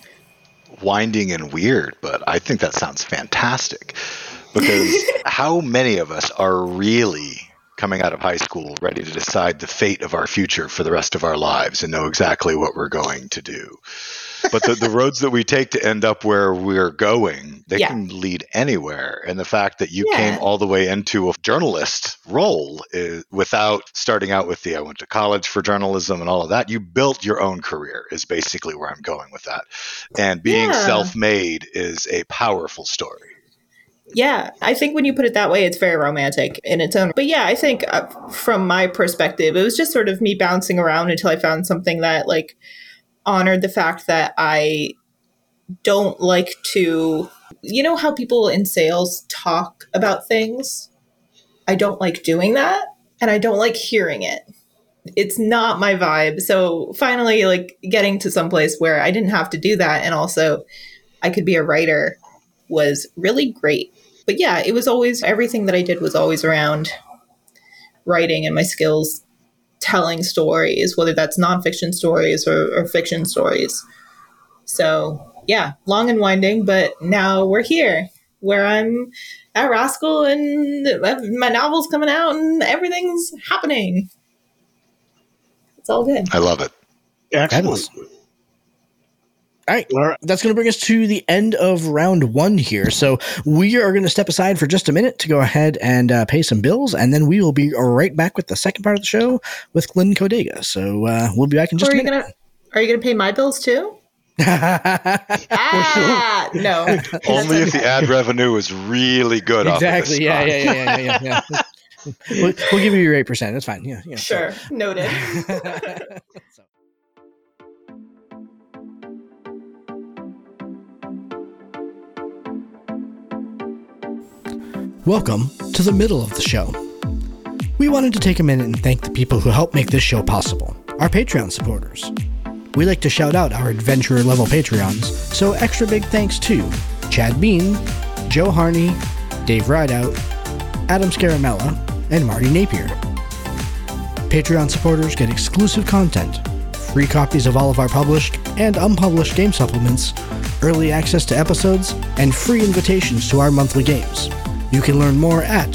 winding and weird, but I think that sounds fantastic because how many of us are really coming out of high school ready to decide the fate of our future for the rest of our lives and know exactly what we're going to do? But the, the roads that we take to end up where we're going, they yeah. can lead anywhere. And the fact that you yeah. came all the way into a journalist role is, without starting out with the I went to college for journalism and all of that, you built your own career is basically where I'm going with that. And being yeah. self-made is a powerful story. Yeah, I think when you put it that way, it's very romantic in its own. But yeah, I think uh, from my perspective, it was just sort of me bouncing around until I found something that like honored the fact that I don't like to, you know how people in sales talk about things? I don't like doing that, and I don't like hearing it. It's not my vibe. So finally, like getting to some place where I didn't have to do that, and also I could be a writer was really great. But yeah, it was always, everything that I did was always around writing and my skills telling stories, whether that's nonfiction stories or, or fiction stories. So yeah, long and winding, but now we're here where I'm at Rascal and my novel's coming out and everything's happening. It's all good. I love it. Excellent. All right. All right. That's going to bring us to the end of round one here. So we are going to step aside for just a minute to go ahead and uh, pay some bills, and then we will be right back with the second part of the show with Lynn Codega. So uh, we'll be back in just a minute. Gonna, are you going to pay my bills too? ah, no. Only if the ad revenue is really good. Exactly. Off of yeah, yeah, yeah, yeah, yeah, yeah, yeah. we'll, we'll give you your eight percent. That's fine. Yeah. yeah sure. So. Noted. so. Welcome to the middle of the show. We wanted to take a minute and thank the people who help make this show possible, our Patreon supporters. We like to shout out our adventurer level Patreons, so extra big thanks to Chad Bean, Joe Harney, Dave Rideout, Adam Scaramella, and Marty Napier. Patreon supporters get exclusive content, free copies of all of our published and unpublished game supplements, early access to episodes, and free invitations to our monthly games. You can learn more at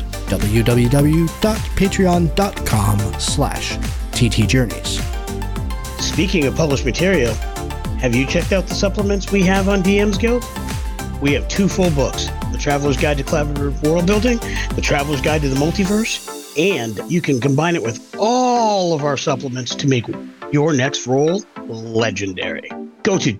www.patreon.com slash ttjourneys. Speaking of published material, have you checked out the supplements we have on D M's Guild? We have two full books, The Traveler's Guide to Collaborative World Building, The Traveler's Guide to the Multiverse, and you can combine it with all of our supplements to make your next role legendary. Go to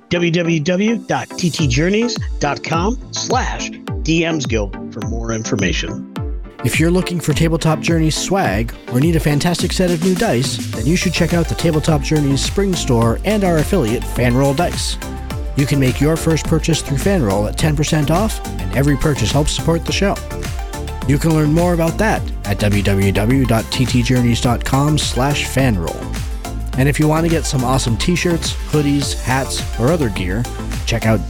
www.ttjourneys.com slash DM's Guild for more information. If you're looking for Tabletop Journeys swag or need a fantastic set of new dice, then you should check out the Tabletop Journeys Spring Store and our affiliate, Fanroll Dice. You can make your first purchase through Fanroll at ten percent off, and every purchase helps support the show. You can learn more about that at www.ttjourneys.com slash fanroll. And if you want to get some awesome t-shirts, hoodies, hats, or other gear, check out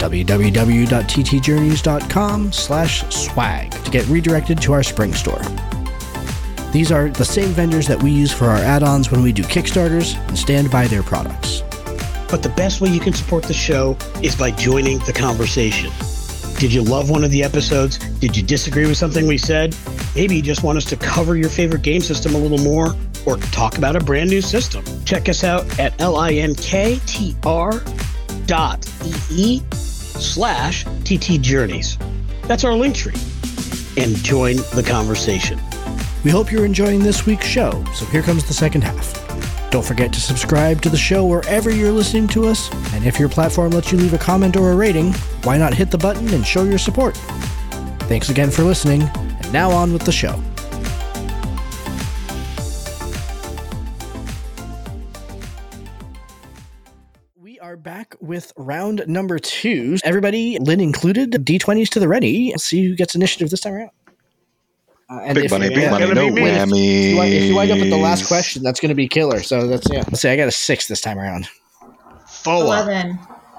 www.ttjourneys.com slash swag to get redirected to our spring store. These are the same vendors that we use for our add-ons when we do Kickstarters and stand by their products. But the best way you can support the show is by joining the conversation. Did you love one of the episodes? Did you disagree with something we said? Maybe you just want us to cover your favorite game system a little more or talk about a brand new system. Check us out at linktr dot ee slash TT Journeys. That's our link tree. And join the conversation. We hope you're enjoying this week's show, so here comes the second half. Don't forget to subscribe to the show wherever you're listening to us, and if your platform lets you leave a comment or a rating, why not hit the button and show your support? Thanks again for listening, and now on with the show. We are back with round number two. Everybody, Lynn included, D twenties to the ready. Let's see who gets initiative this time around. Uh, and big if, money, if, big if, money, if, no if, whammies. If you, wind, if you wind up with the last question, that's going to be killer. So that's, yeah. Let's say I got a six this time around. Four. eleven.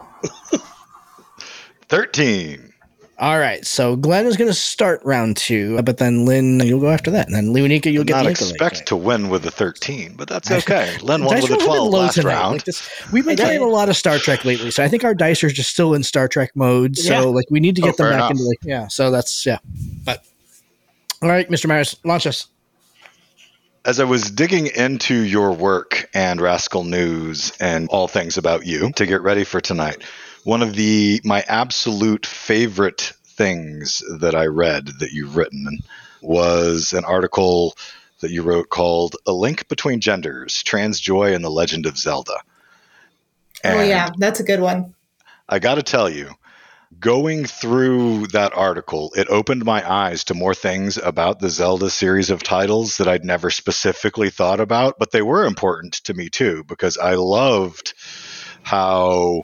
thirteen. All right. So Glenn is going to start round two, but then Lynn, you'll go after that. And then Lunica, you'll get Not the expect Link. to win with a thirteen, but that's okay. Lynn won Dice with a rolls have been twelve low last tonight. round. Like this, we've been playing a lot of Star Trek lately, so I think our dice are just still in Star Trek mode. So Yeah. like we need to Oh, get them fair back enough. into like yeah. So that's yeah. But all right, Mister Myers, launch us. As I was digging into your work and Rascal News and all things about you to get ready for tonight, one of the my absolute favorite things that I read that you've written was an article that you wrote called A Link Between Genders, Trans Joy and the Legend of Zelda. And Oh, yeah, that's a good one. I got to tell you, going through that article, it opened my eyes to more things about the Zelda series of titles that I'd never specifically thought about, but they were important to me too, because I loved how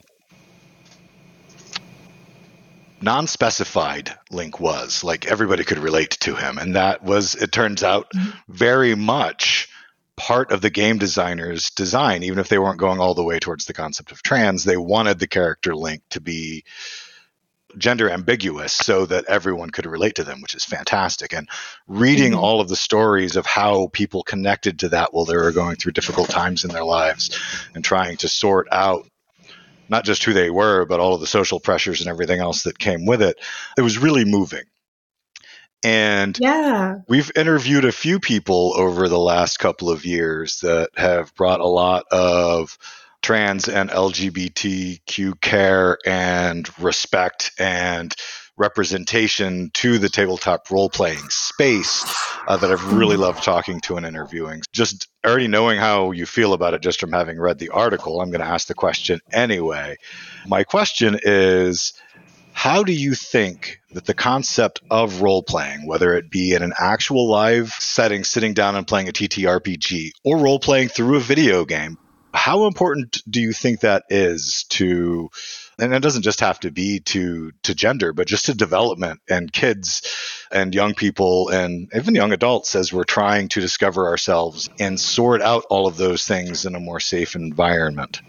non-specified Link was. Like everybody could relate to him. And that was, it turns out, very much part of the game designer's design. Even if they weren't going all the way towards the concept of trans, they wanted the character Link to be gender ambiguous so that everyone could relate to them, which is fantastic. And reading mm-hmm. all of the stories of how people connected to that while they were going through difficult times in their lives and trying to sort out not just who they were, but all of the social pressures and everything else that came with it, it was really moving. And yeah. we've interviewed a few people over the last couple of years that have brought a lot of trans and L G B T Q care and respect and representation to the tabletop role-playing space uh, that I've really loved talking to and interviewing. Just already knowing how you feel about it just from having read the article, I'm going to ask the question anyway. My question is, how do you think that the concept of role-playing, whether it be in an actual live setting, sitting down and playing a T T R P G, or role-playing through a video game, how important do you think that is to, and it doesn't just have to be to to gender, but just to development and kids and young people and even young adults as we're trying to discover ourselves and sort out all of those things in a more safe environment?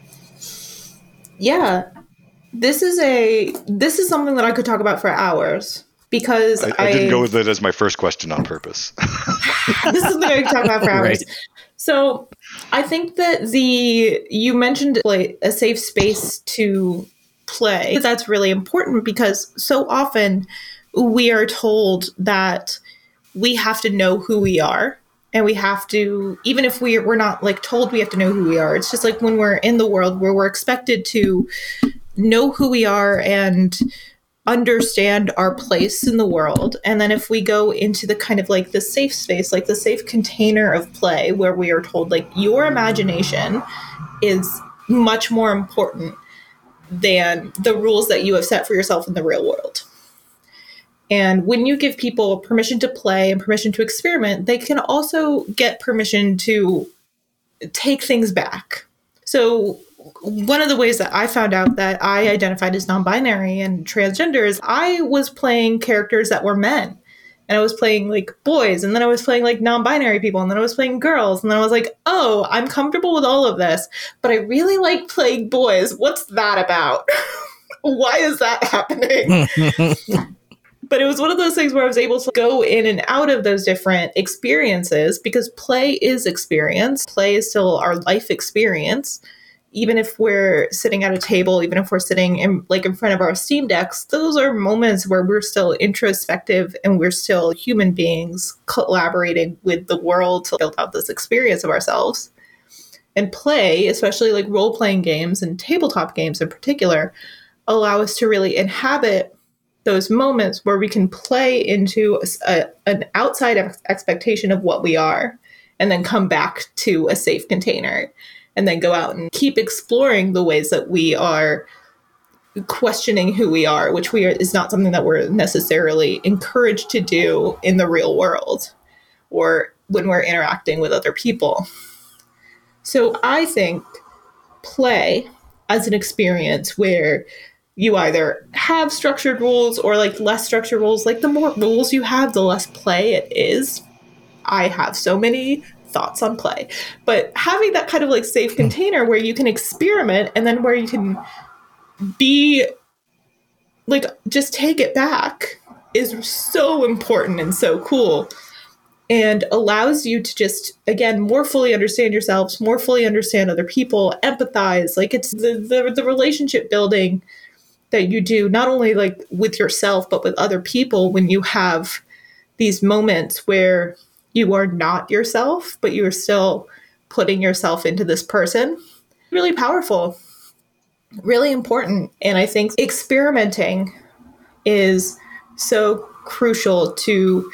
Yeah. This is a this is something that I could talk about for hours because I, I didn't go with it as my first question on purpose. This is something I could talk about for hours. Right. So I think that the you mentioned like a safe space to play. That's really important because so often we are told that we have to know who we are. And we have to, even if we, we're not like told we have to know who we are, it's just like when we're in the world where we're expected to know who we are and understand our place in the world. And then if we go into the kind of like the safe space, like the safe container of play where we are told like your imagination is much more important than the rules that you have set for yourself in the real world. And when you give people permission to play and permission to experiment, they can also get permission to take things back. So one of the ways that I found out that I identified as non-binary and transgender is I was playing characters that were men. And I was playing like boys, and then I was playing like non-binary people, and then I was playing girls. And then I was like, oh, I'm comfortable with all of this, but I really like playing boys. What's that about? Why is that happening? But it was one of those things where I was able to go in and out of those different experiences because play is experience. Play is still our life experience. Even if we're sitting at a table, even if we're sitting in like in front of our Steam Decks, those are moments where we're still introspective and we're still human beings collaborating with the world to build out this experience of ourselves. And play, especially like role-playing games and tabletop games in particular, allow us to really inhabit those moments where we can play into a, an outside ex- expectation of what we are and then come back to a safe container. And then go out and keep exploring the ways that we are questioning who we are, which we are, is not something that we're necessarily encouraged to do in the real world or when we're interacting with other people. So I think play as an experience where you either have structured rules or like less structured rules, like the more rules you have, the less play it is. I have so many thoughts on play, but having that kind of like safe container where you can experiment and then where you can be like, just take it back is so important and so cool and allows you to just, again, more fully understand yourselves, more fully understand other people, empathize. Like it's the, the, the relationship building that you do not only like with yourself, but with other people when you have these moments where you are not yourself, but you are still putting yourself into this person. Really powerful, really important. And I think experimenting is so crucial to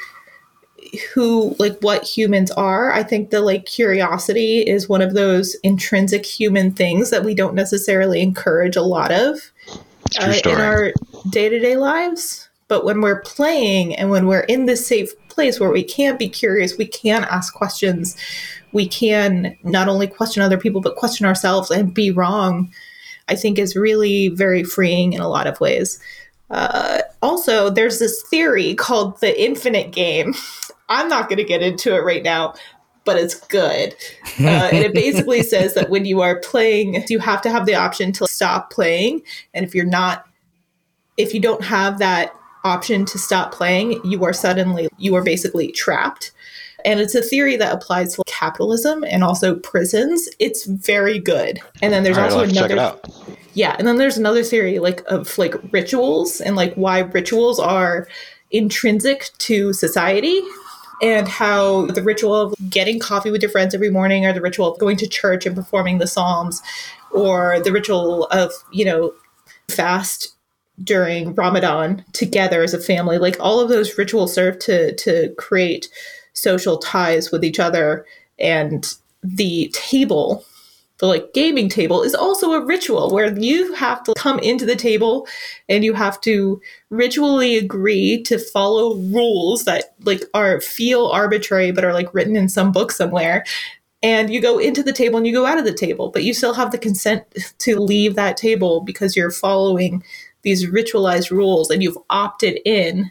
who, like what humans are. I think the like curiosity is one of those intrinsic human things that we don't necessarily encourage a lot of uh, in our day-to-day lives. But when we're playing and when we're in this safe place where we can be curious, we can ask questions, we can not only question other people, but question ourselves and be wrong, I think is really very freeing in a lot of ways. Uh, also, there's this theory called the infinite game. I'm not going to get into it right now, but it's good. Uh, and it basically says that when you are playing, you have to have the option to stop playing. And if you're not, if you don't have that option to stop playing, you are suddenly, you are basically trapped. And it's a theory that applies to capitalism and also prisons. It's very good. And then there's All right, also I'll have to check it another, out. yeah. And then there's another theory like of like rituals and like why rituals are intrinsic to society and how the ritual of getting coffee with your friends every morning or the ritual of going to church and performing the Psalms or the ritual of, you know, fast during Ramadan together as a family, like all of those rituals serve to to create social ties with each other. And the table, the like gaming table, is also a ritual where you have to come into the table and you have to ritually agree to follow rules that like are feel arbitrary but are like written in some book somewhere. And you go into the table and you go out of the table, but you still have the consent to leave that table because you're following these ritualized rules and you've opted in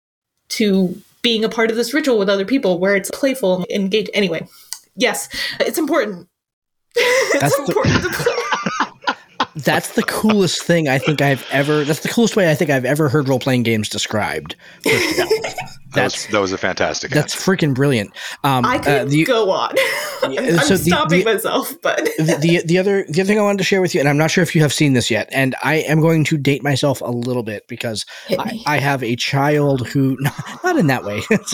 to being a part of this ritual with other people where it's playful and engaged. Anyway, yes, it's important. It's That's important the, to play. That's the coolest thing I think I've ever, that's the coolest way I think I've ever heard role-playing games described. First of all. That was, that was a fantastic That's answer. freaking brilliant. Um, I could uh, the, go on. I'm, I'm so the- stopping the- myself, but the, the the other the other thing I wanted to share with you, and I'm not sure if you have seen this yet, and I am going to date myself a little bit because Hit I, me. I have a child who not in that way. It's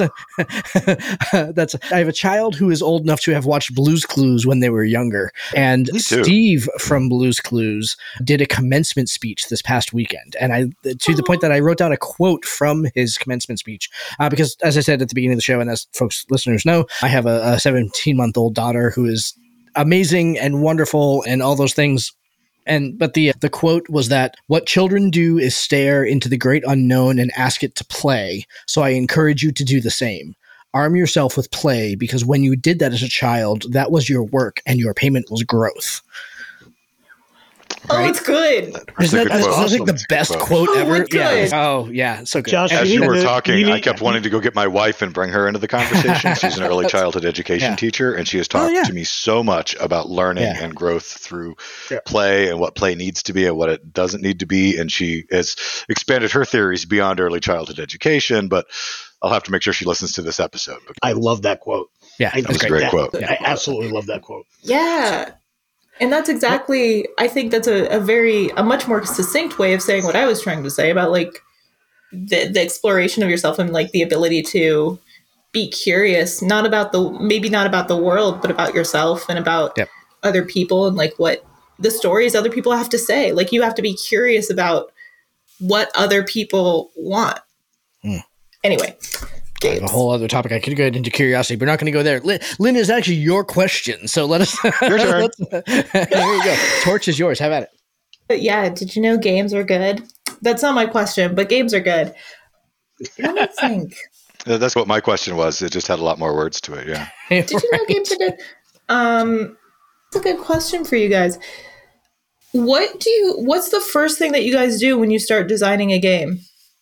a, that's I have a child who is old enough to have watched Blue's Clues when they were younger, and Me too. Steve from Blue's Clues did a commencement speech this past weekend, and I to the point that I wrote down a quote from his commencement speech uh, because, as I said at the beginning of the show, and as folks listeners know, I have a seventeen month old daughter who is amazing and wonderful and all those things. And but the the quote was that what children do is stare into the great unknown and ask it to play. So I encourage you to do the same. Arm yourself with play, because when you did that as a child, that was your work and your payment was growth. Oh, Right? it's good. That's Isn't a that, good that's quote. like the best Quote. quote Oh, ever? it's Yeah. good. Oh, yeah. So good. Josh, And- As you you need were to- talking, you I need- kept wanting to go get my wife and bring her into the conversation. She's an early childhood education Yeah. teacher, and she has talked Oh, yeah. to me so much about learning Yeah. and growth through Yeah. play and what play needs to be and what it doesn't need to be. And she has expanded her theories beyond early childhood education, but I'll have to make sure she listens to this episode. I love that quote. yeah, I That was just- a great that- quote. I absolutely love that quote. Yeah. And that's exactly, I think that's a, a very, a much more succinct way of saying what I was trying to say about like the, the exploration of yourself and like the ability to be curious, not about the, maybe not about the world, but about yourself and about Yep. other people and like what the stories other people have to say. Like you have to be curious about what other people want. Hmm. Anyway. I have a whole other topic. I could go into curiosity, but we're not going to go there. Lynn, Lynn is actually your question, so let us. Your turn. let's- there you go. Torch is yours. Have at it. But yeah, did you know games are good? That's not my question, but games are good. Let me think. Uh, That's what my question was. It just had a lot more words to it. Yeah. Did you know games are good? Um, that's a good question for you guys. What do you? What's the first thing that you guys do when you start designing a game?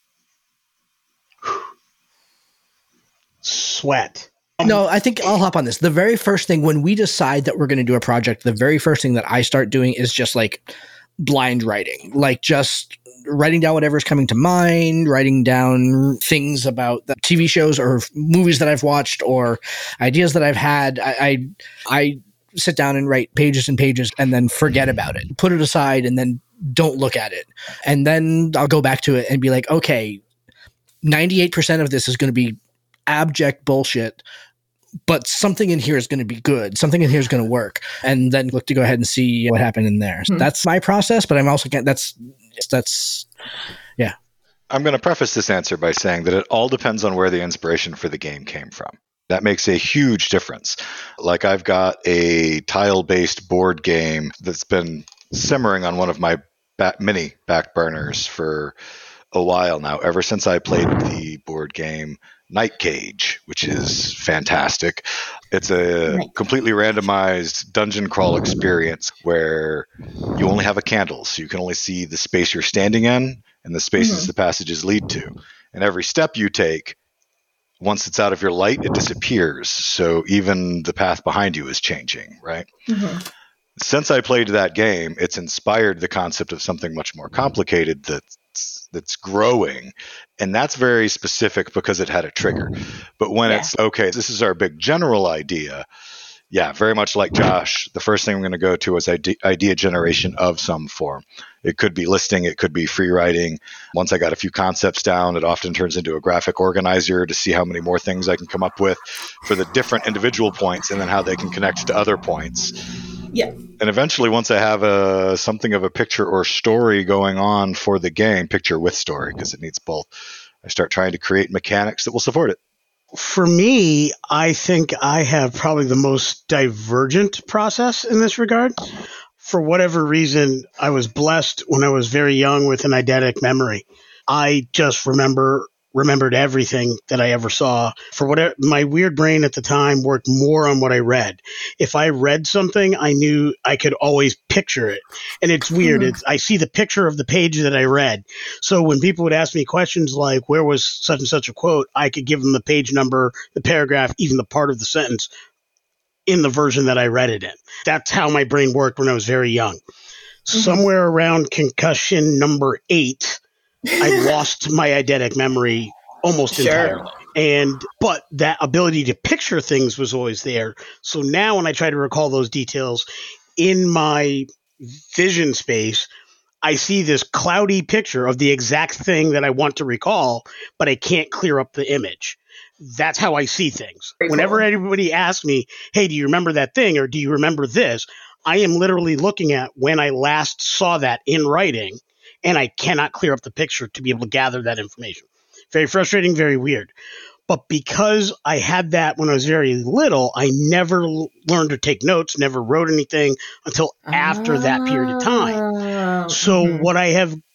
Sweat. No, I think I'll hop on this. The very first thing when we decide that we're going to do a project, the very first thing that I start doing is just like blind writing, like just writing down whatever's coming to mind, writing down things about the T V shows or movies that I've watched or ideas that I've had. I, I, I sit down and write pages and pages and then forget about it, put it aside and then don't look at it. And then I'll go back to it and be like, okay, ninety-eight percent of this is going to be abject bullshit, but something in here is going to be good. Something in here is going to work. And then look to go ahead and see what happened in there. So Hmm. that's my process, but I'm also, that's, that's, yeah. I'm going to preface this answer by saying that it all depends on where the inspiration for the game came from. That makes a huge difference. Like I've got a tile-based board game that's been simmering on one of my back, mini back burners for a while now, ever since I played the board game Night Cage, which is fantastic. It's a Night. completely randomized dungeon crawl experience where you only have a candle, so you can only see the space you're standing in and the spaces Mhm. the passages lead to. And every step you take, once it's out of your light, it disappears. So even the path behind you is changing, right? Mhm. Since I played that game, it's inspired the concept of something much more complicated that's that's growing, and that's very specific because it had a trigger. But when Yeah. it's okay, this is our big general idea. Yeah, very much like Josh. The first thing I'm going to go to is ide- idea generation of some form. It could be listing, it could be free writing. Once I got a few concepts down, it often turns into a graphic organizer to see how many more things I can come up with for the different individual points and then how they can connect to other points. Yeah. And eventually, once I have a something of a picture or story going on for the game, picture with story, because it needs both, I start trying to create mechanics that will support it. For me, I think I have probably the most divergent process in this regard. For whatever reason, I was blessed when I was very young with an eidetic memory. I just remember remembered everything that I ever saw. For whatever, my weird brain at the time worked more on what I read. If I read something, I knew I could always picture it. And it's weird. Mhm. It's, I see the picture of the page that I read. So when people would ask me questions like, where was such and such a quote, I could give them the page number, the paragraph, even the part of the sentence in the version that I read it in. That's how my brain worked when I was very young. Somewhere around concussion number eight, I lost my eidetic memory almost Sure. entirely. And but that ability to picture things was always there. So now when I try to recall those details in my vision space, I see this cloudy picture of the exact thing that I want to recall, but I can't clear up the image. That's how I see things. Very Whenever cool. anybody asks me, hey, do you remember that thing or do you remember this? I am literally looking at when I last saw that in writing, and I cannot clear up the picture to be able to gather that information. Very frustrating, very weird. But because I had that when I was very little, I never l- learned to take notes, never wrote anything until after that period of time. Oh, So mhm. what I have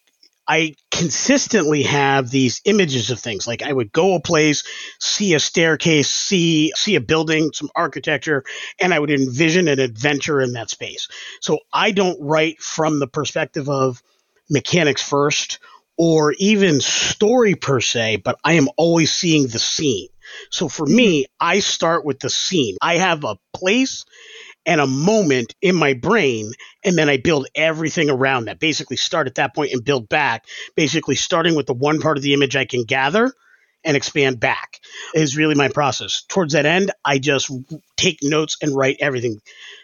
I consistently have these images of things. Like I would go a place, see a staircase, see see a building, some architecture, and I would envision an adventure in that space. So I don't write from the perspective of mechanics first or even story per se, but I am always seeing the scene. So for me, I start with the scene. I have a place and a moment in my brain, and then I build everything around that. Basically start at that point and build back, basically starting with the one part of the image I can gather and expand back is really my process. Towards that end, I just take notes and write everything.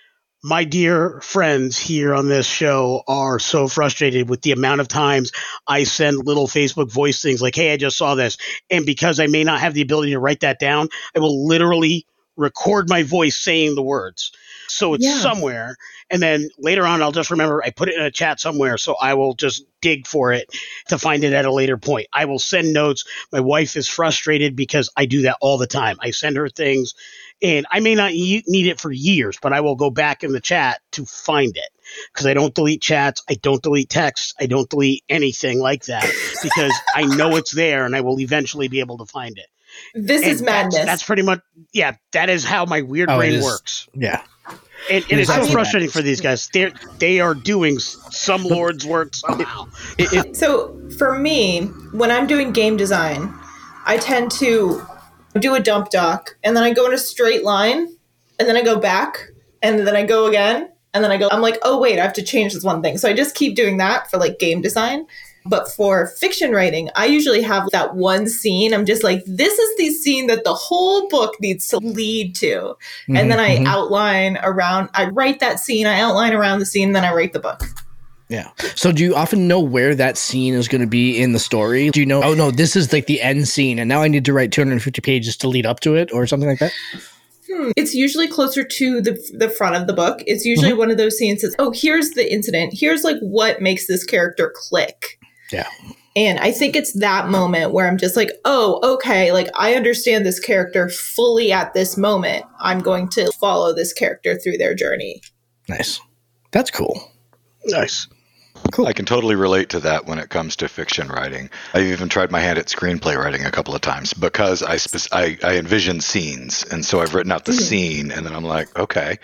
My dear friends here on this show are so frustrated with the amount of times I send little Facebook voice things like, hey, I just saw this. And because I may not have the ability to write that down, I will literally record my voice saying the words. So it's Yeah. somewhere. And then later on, I'll just remember I put it in a chat somewhere. So I will just dig for it to find it at a later point. I will send notes. My wife is frustrated because I do that all the time. I send her things and I may not e- need it for years, but I will go back in the chat to find it because I don't delete chats. I don't delete texts. I don't delete anything like that because I know it's there and I will eventually be able to find it. This And is madness. That's, that's pretty much, yeah, that is how my weird Oh, it brain is. works. Yeah. And, and it's I so mean- frustrating for these guys. They they are doing s- some Lord's work somehow. It, it, So for me, when I'm doing game design, I tend to do a dump doc and then I go in a straight line and then I go back and then I go again and then I go, I'm like, oh wait, I have to change this one thing. So I just keep doing that for like game design. But for fiction writing, I usually have that one scene. I'm just like, this is the scene that the whole book needs to lead to. And then I Mhm. outline around, I write that scene, I outline around the scene, then I write the book. Yeah. So do you often know where that scene is going to be in the story? Do you know, oh no, this is like the end scene and now I need to write two hundred fifty pages to lead up to it or something like that? Hmm. It's usually closer to the the front of the book. It's usually one of those scenes that's, oh, here's the incident. Here's like what makes this character click. Yeah. And I think it's that moment where I'm just like, oh, okay, like I understand this character fully at this moment. I'm going to follow this character through their journey. Nice. That's cool. Nice. Cool. I can totally relate to that when it comes to fiction writing. I've even tried my hand at screenplay writing a couple of times because I spe- I, I envision scenes. And so I've written out the Mhm. scene and then I'm like, okay,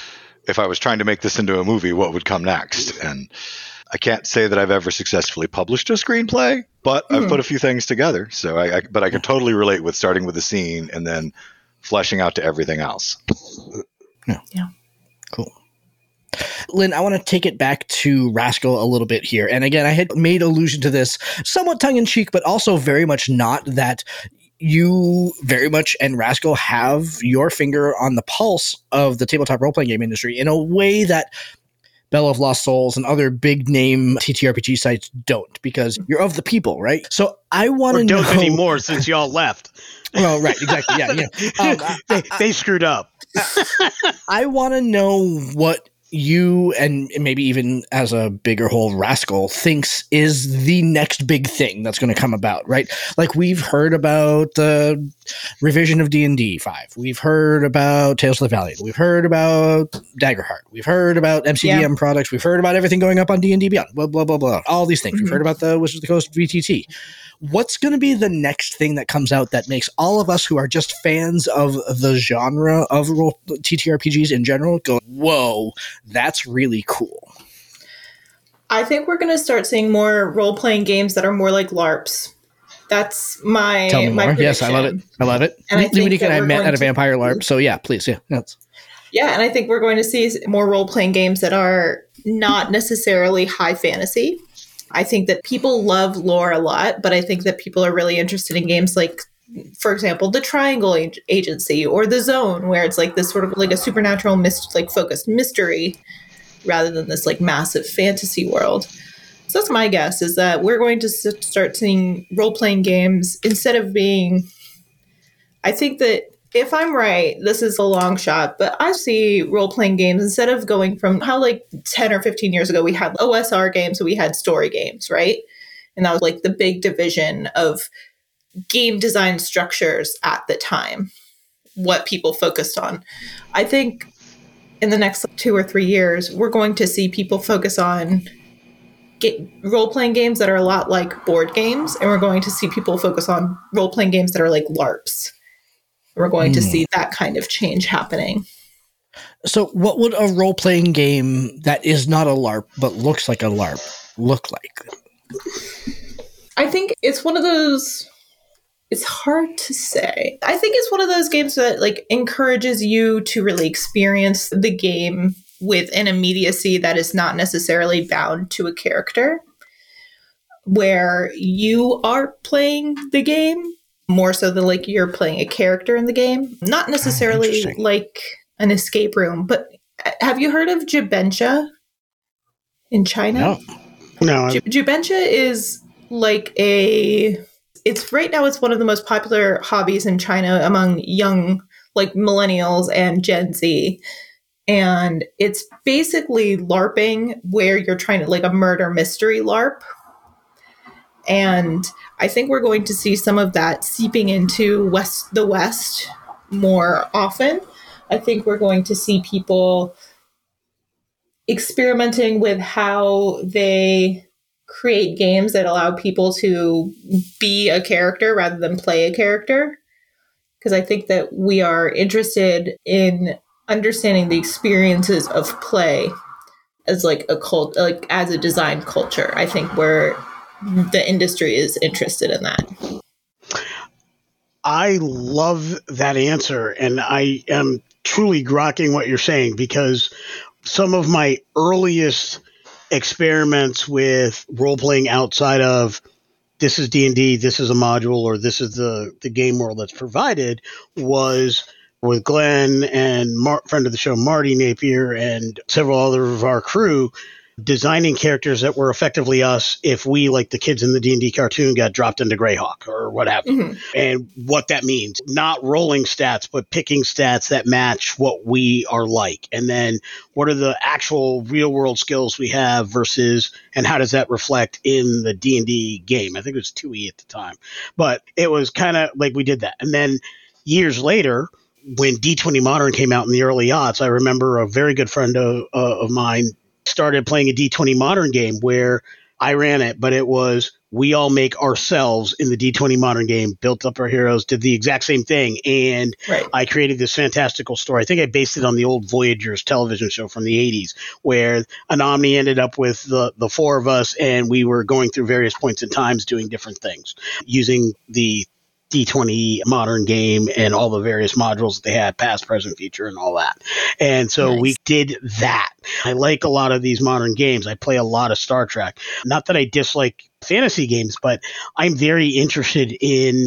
if I was trying to make this into a movie, what would come next? And I can't say that I've ever successfully published a screenplay, but I've Mhm. put a few things together. So I, I but I can totally relate with starting with the scene and then fleshing out to everything else. Cool. Lynn, I want to take it back to Rascal a little bit here. And again, I had made allusion to this somewhat tongue-in-cheek, but also very much not, that you very much and Rascal have your finger on the pulse of the tabletop role-playing game industry in a way that Bell of Lost Souls and other big-name T T R P G sites don't, because you're of the people, right? So I want Or to know... don't anymore since y'all left. Well, right, exactly, yeah. yeah. Um, I- they, they screwed up. I want to know what you, and maybe even as a bigger whole Rascal, thinks is the next big thing that's going to come about, right? Like we've heard about the revision of D and D five. We've heard about Tales of the Valiant. We've heard about Daggerheart. We've heard about M C D M Yeah. products. We've heard about everything going up on D and D Beyond. Blah, blah, blah, blah. All these things. We've Mhm. heard about the Wizards of the Coast V T T. What's going to be the next thing that comes out that makes all of us who are just fans of the genre of role, T T R P Gs in general go, whoa, that's really cool? I think we're going to start seeing more role-playing games that are more like LARPs. That's my Tell me my more. Yes, I love it. prediction. I love it. And I think Ludic that and I we're met going at a to- Vampire LARP, so yeah, please, yeah. That's, Yeah, and I think we're going to see more role-playing games that are not necessarily high fantasy. I think that people love lore a lot, but I think that people are really interested in games like, for example, the Triangle Ag- Agency or the Zone, where it's like this sort of like a supernatural, mist- like focused mystery, rather than this like massive fantasy world. So that's my guess, is that we're going to s- start seeing role-playing games instead of being. I think that if I'm right, this is a long shot, but I see role-playing games instead of going from how like ten or fifteen years ago we had O S R games, so we had story games, right? And that was like the big division of game design structures at the time, what people focused on. I think in the next two or three years, we're going to see people focus on ga- role-playing games that are a lot like board games, and we're going to see people focus on role-playing games that are like LARPs. We're going mm. to see that kind of change happening. So what would a role-playing game that is not a LARP but looks like a LARP look like? I think it's one of those... It's hard to say. I think it's one of those games that like encourages you to really experience the game with an immediacy that is not necessarily bound to a character, where you are playing the game more so than like you're playing a character in the game. Not necessarily oh, like an escape room, but have you heard of Jubentia in China? No. No. J- Jubentia is like a... It's right now, it's one of the most popular hobbies in China among young, like millennials and Gen Z. And it's basically LARPing where you're trying to, like a murder mystery LARP. And I think we're going to see some of that seeping into West, the West more often. I think we're going to see people experimenting with how they create games that allow people to be a character rather than play a character. Because I think that we are interested in understanding the experiences of play as like a cult, like as a design culture. I think where the industry is interested in that. I love that answer, and I am truly grokking what you're saying, because some of my earliest experiments with role-playing outside of this is D and D, this is a module, or this is the, the game world that's provided was with Glenn and Mar- friend of the show, Marty Napier, and several other of our crew, designing characters that were effectively us if we, like the kids in the D and D cartoon, got dropped into Greyhawk or what have you. Mm-hmm. And what that means, not rolling stats, but picking stats that match what we are like. And then what are the actual real world skills we have versus, and how does that reflect in the D and D game? I think it was two E at the time, but it was kind of like we did that. And then years later, when D twenty Modern came out in the early aughts, I remember a very good friend of, uh, of mine started playing a D twenty Modern game where I ran it, but it was we all make ourselves in the D twenty Modern game, built up our heroes, did the exact same thing. And right. I created this fantastical story. I think I based it on the old Voyagers television show from the eighties, where Anomni ended up with the, the four of us, and we were going through various points in times doing different things using the D twenty Modern game and all the various modules that they had, past, present, future, and all that. And so nice. We did that. I like a lot of these modern games. I play a lot of Star Trek. Not that I dislike fantasy games, but I'm very interested in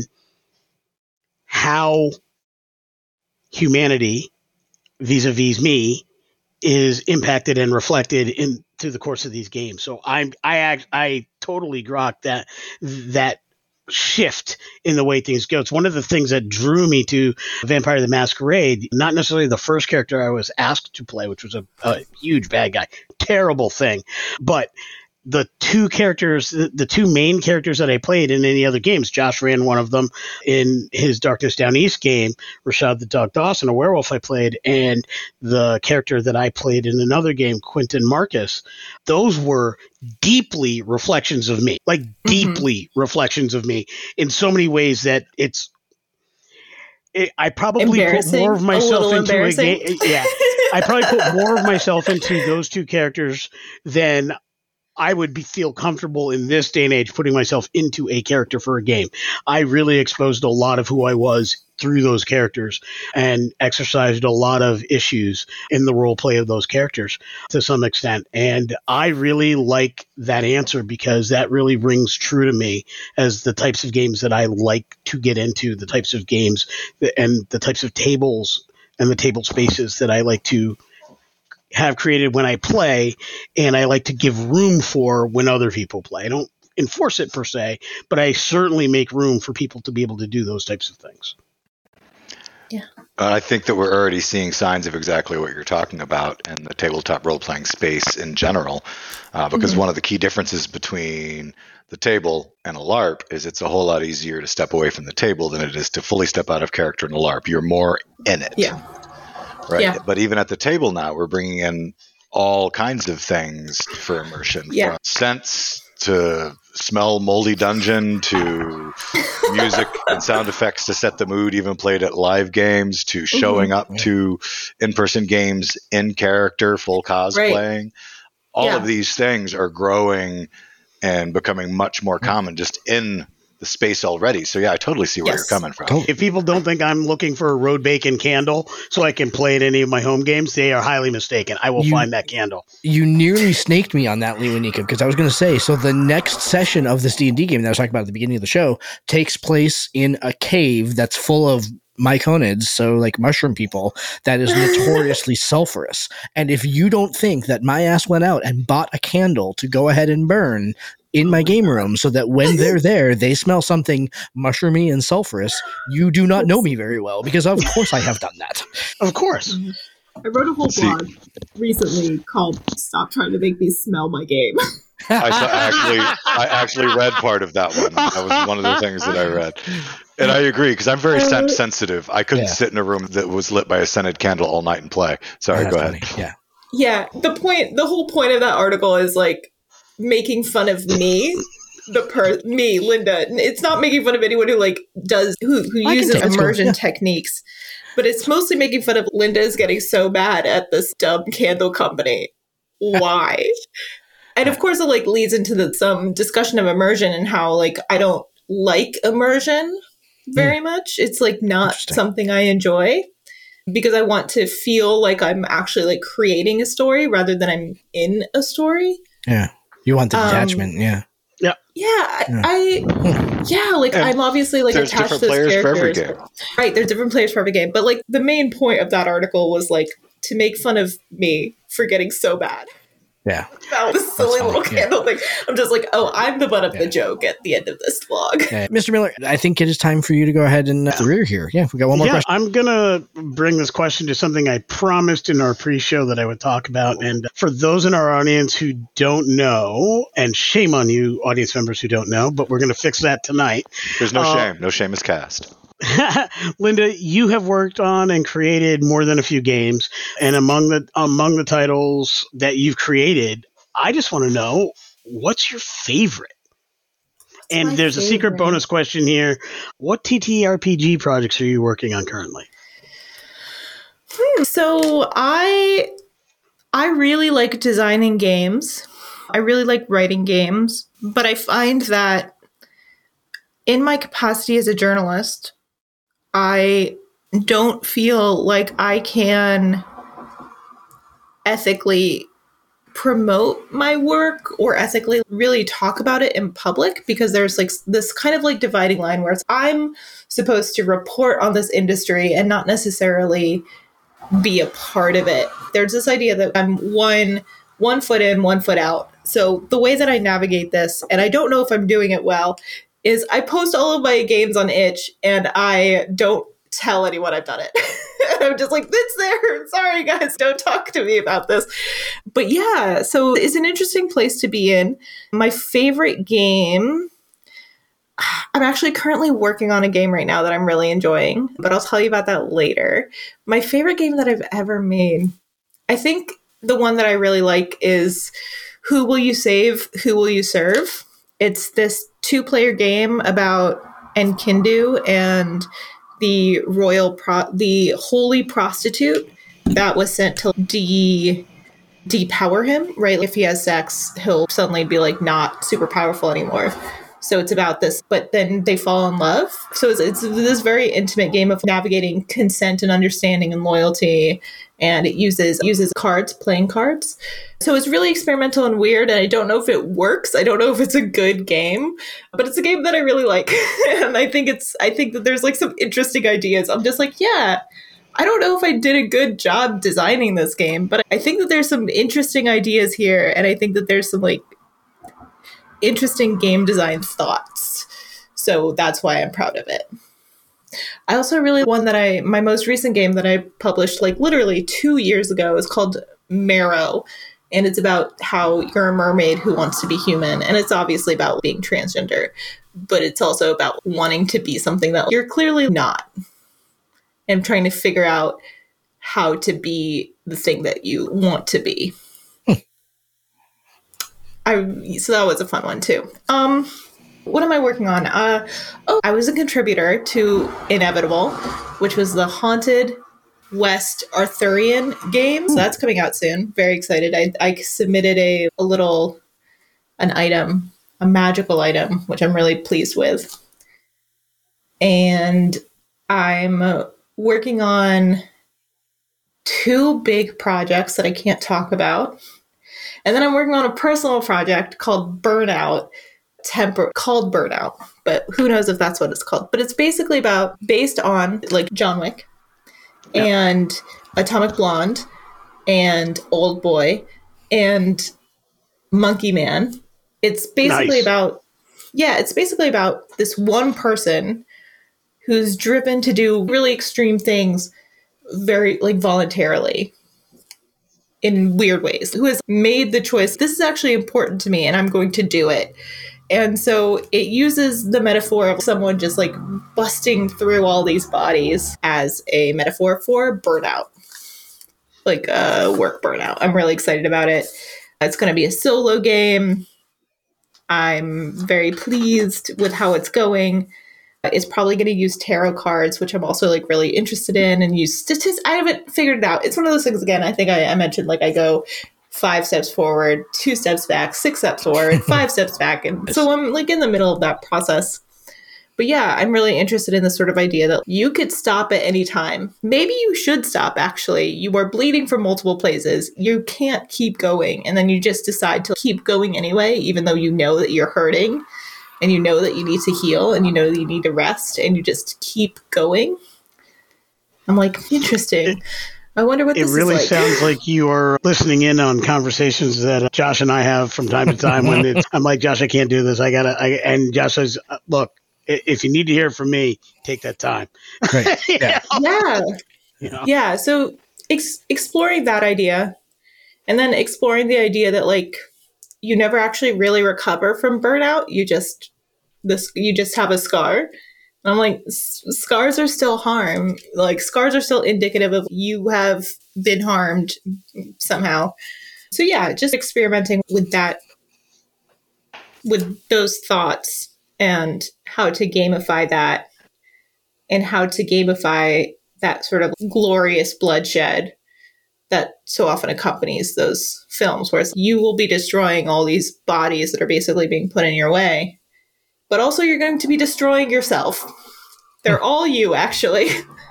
how humanity, vis-a-vis me, is impacted and reflected in through the course of these games. So I'm I act, I totally grok that that shift in the way things go. It's one of the things that drew me to Vampire the Masquerade, not necessarily the first character I was asked to play, which was a, a huge bad guy, terrible thing, but the two characters, the, the two main characters that I played in any other games, Josh ran one of them in his Darkness Down East game, Rashad the Dog Dawson, a werewolf I played, and the character that I played in another game, Quentin Marcus. Those were deeply reflections of me, like mm-hmm. deeply reflections of me in so many ways that it's, it, I probably put more of myself a into a game. Yeah. I probably put more of myself into those two characters than I would be, feel comfortable in this day and age putting myself into a character for a game. I really exposed a lot of who I was through those characters and exercised a lot of issues in the role play of those characters to some extent. And I really like that answer because that really rings true to me as the types of games that I like to get into, the types of games and the types of tables and the table spaces that I like to have created when I play, and I like to give room for when other people play. I don't enforce it per se, but I certainly make room for people to be able to do those types of things. Yeah. Uh, I think that we're already seeing signs of exactly what you're talking about in the tabletop role-playing space in general, uh, because mm-hmm. one of the key differences between the table and a LARP is it's a whole lot easier to step away from the table than it is to fully step out of character in a LARP. You're more in it. Yeah. Right. Yeah. But even at the table now, we're bringing in all kinds of things for immersion, Yeah. from scents to smell moldy dungeon to music and sound effects to set the mood, even played at live games, to showing Mm-hmm. up to in-person games in character, full cosplaying. Right. All Yeah. of these things are growing and becoming much more common just in the space already. So yeah, I totally see where Yes. you're coming from. Totally. If people don't think I'm looking for a road bacon candle so I can play at any of my home games, they are highly mistaken. I will You- find that candle. You nearly snaked me on that, Leonika, because I was going to say, so the next session of this D and D game that I was talking about at the beginning of the show takes place in a cave that's full of myconids, so like mushroom people, that is notoriously sulfurous. And if you don't think that my ass went out and bought a candle to go ahead and burn in my game room so that when they're there, they smell something mushroomy and sulfurous, you do not know me very well, because of course I have done that. Of course. I wrote a whole See- blog recently called "Stop Trying to Make Me Smell My Game." I saw, actually, I actually read part of that one. That was one of the things that I read, and I agree because I'm very scent sensitive. I couldn't Yeah. sit in a room that was lit by a scented candle all night and play. Sorry, That's go ahead. funny. Yeah. Yeah, the point, the whole point of that article is like making fun of me, the per me, Linda. It's not making fun of anyone who like does who who I can uses take- that's cool, immersion yeah. techniques, but it's mostly making fun of Linda's getting so bad at this dumb candle company. Why? And of course, it like leads into the, some discussion of immersion and how like I don't like immersion very much. It's like not Interesting. something I enjoy, because I want to feel like I'm actually like creating a story rather than I'm in a story. Yeah. You want the Um, detachment. Yeah. Yeah, I, I yeah, like And I'm obviously like There's attached to different those players for every characters. game. Right, there's different players for every game. But like the main point of that article was like to make fun of me for getting so bad Yeah. about the silly funny, little yeah. candle thing. I'm just like, oh, I'm the butt of Yeah. the joke at the end of this vlog. Uh, Mister Miller, I think it is time for you to go ahead and uh, the rear here. Yeah, we got one more yeah, question. I'm going to bring this question to something I promised in our pre-show that I would talk about. And for those in our audience who don't know, and shame on you, audience members who don't know, but we're going to fix that tonight. There's no Uh, shame. No shame is cast. Linda, you have worked on and created more than a few games, and among the among the titles that you've created, I just want to know, what's your favorite? And my there's a secret favorite? bonus question here. What T T R P G projects are you working on currently? So I I really like designing games. I really like writing games, but I find that in my capacity as a journalist, I don't feel like I can ethically promote my work or ethically really talk about it in public, because there's like this kind of like dividing line where it's, I'm supposed to report on this industry and not necessarily be a part of it. There's this idea that I'm one one foot in, one foot out. So the way that I navigate this, and I don't know if I'm doing it well, is I post all of my games on itch and I don't tell anyone I've done it. I'm just like, it's there. Sorry, guys, don't talk to me about this. But yeah, so it's an interesting place to be in. My favorite game, I'm actually currently working on a game right now that I'm really enjoying, but I'll tell you about that later. My favorite game that I've ever made, I think the one that I really like is Who Will You Save, Who Will You Serve? It's this two-player game about Enkidu and the royal, pro- the holy prostitute that was sent to de depower him, right? If he has sex, he'll suddenly be like not super powerful anymore. So it's about this, but then they fall in love. So it's, it's this very intimate game of navigating consent and understanding and loyalty. And it uses uses cards, playing cards. So it's really experimental and weird. And I don't know if it works. I don't know if it's a good game, but it's a game that I really like. And I think it's, I think that there's like some interesting ideas. I'm just like, yeah, I don't know if I did a good job designing this game, but I think that there's some interesting ideas here. And I think that there's some like interesting game design thoughts. So that's why I'm proud of it. I also really one that I my most recent game that I published like literally two years ago is called Marrow, and it's about how you're a mermaid who wants to be human, and it's obviously about being transgender, but it's also about wanting to be something that you're clearly not, and trying to figure out how to be the thing that you want to be. I so that was a fun one too. Um, what am I working on? Uh, oh, I was a contributor to Inevitable, which was the Haunted West Arthurian game. So that's coming out soon. Very excited. I, I submitted a, a little, an item, a magical item, which I'm really pleased with. And I'm working on two big projects that I can't talk about. And then I'm working on a personal project called Burnout, Tempor- called Burnout, but who knows if that's what it's called. But it's basically about, based on like John Wick yeah. and Atomic Blonde and Old Boy and Monkey Man. It's basically nice. about, yeah, it's basically about this one person who's driven to do really extreme things very like voluntarily in weird ways, who has made the choice, this is actually important to me and I'm going to do it. And so it uses the metaphor of someone just like busting through all these bodies as a metaphor for burnout, like uh, work burnout. I'm really excited about it. It's going to be a solo game. I'm very pleased with how it's going. It's probably going to use tarot cards, which I'm also like really interested in, and use statistics. I haven't figured it out. It's one of those things, again, I think I, I mentioned, like I go five steps forward, two steps back, six steps forward, five steps back. And so I'm like in the middle of that process. But yeah, I'm really interested in this sort of idea that you could stop at any time. Maybe you should stop, actually. You are bleeding from multiple places. You can't keep going. And then you just decide to keep going anyway, even though you know that you're hurting. And you know that you need to heal, and you know that you need to rest, and you just keep going. I'm like, interesting. I wonder what it this really is like. Sounds like you are listening in on conversations that Josh and I have from time to time. When it's, I'm like, Josh, I can't do this. I gotta. I, and Josh says, look, if you need to hear from me, take that time. Right. Yeah. yeah. You know? Yeah. So ex- exploring that idea, and then exploring the idea that like, you never actually really recover from burnout. You just this you just have a scar. And I'm like, scars are still harm. Like scars are still indicative of you have been harmed somehow. So yeah, just experimenting with that, with those thoughts and how to gamify that, and how to gamify that sort of glorious bloodshed that so often accompanies those films, where you will be destroying all these bodies that are basically being put in your way, but also you're going to be destroying yourself. They're all you, actually.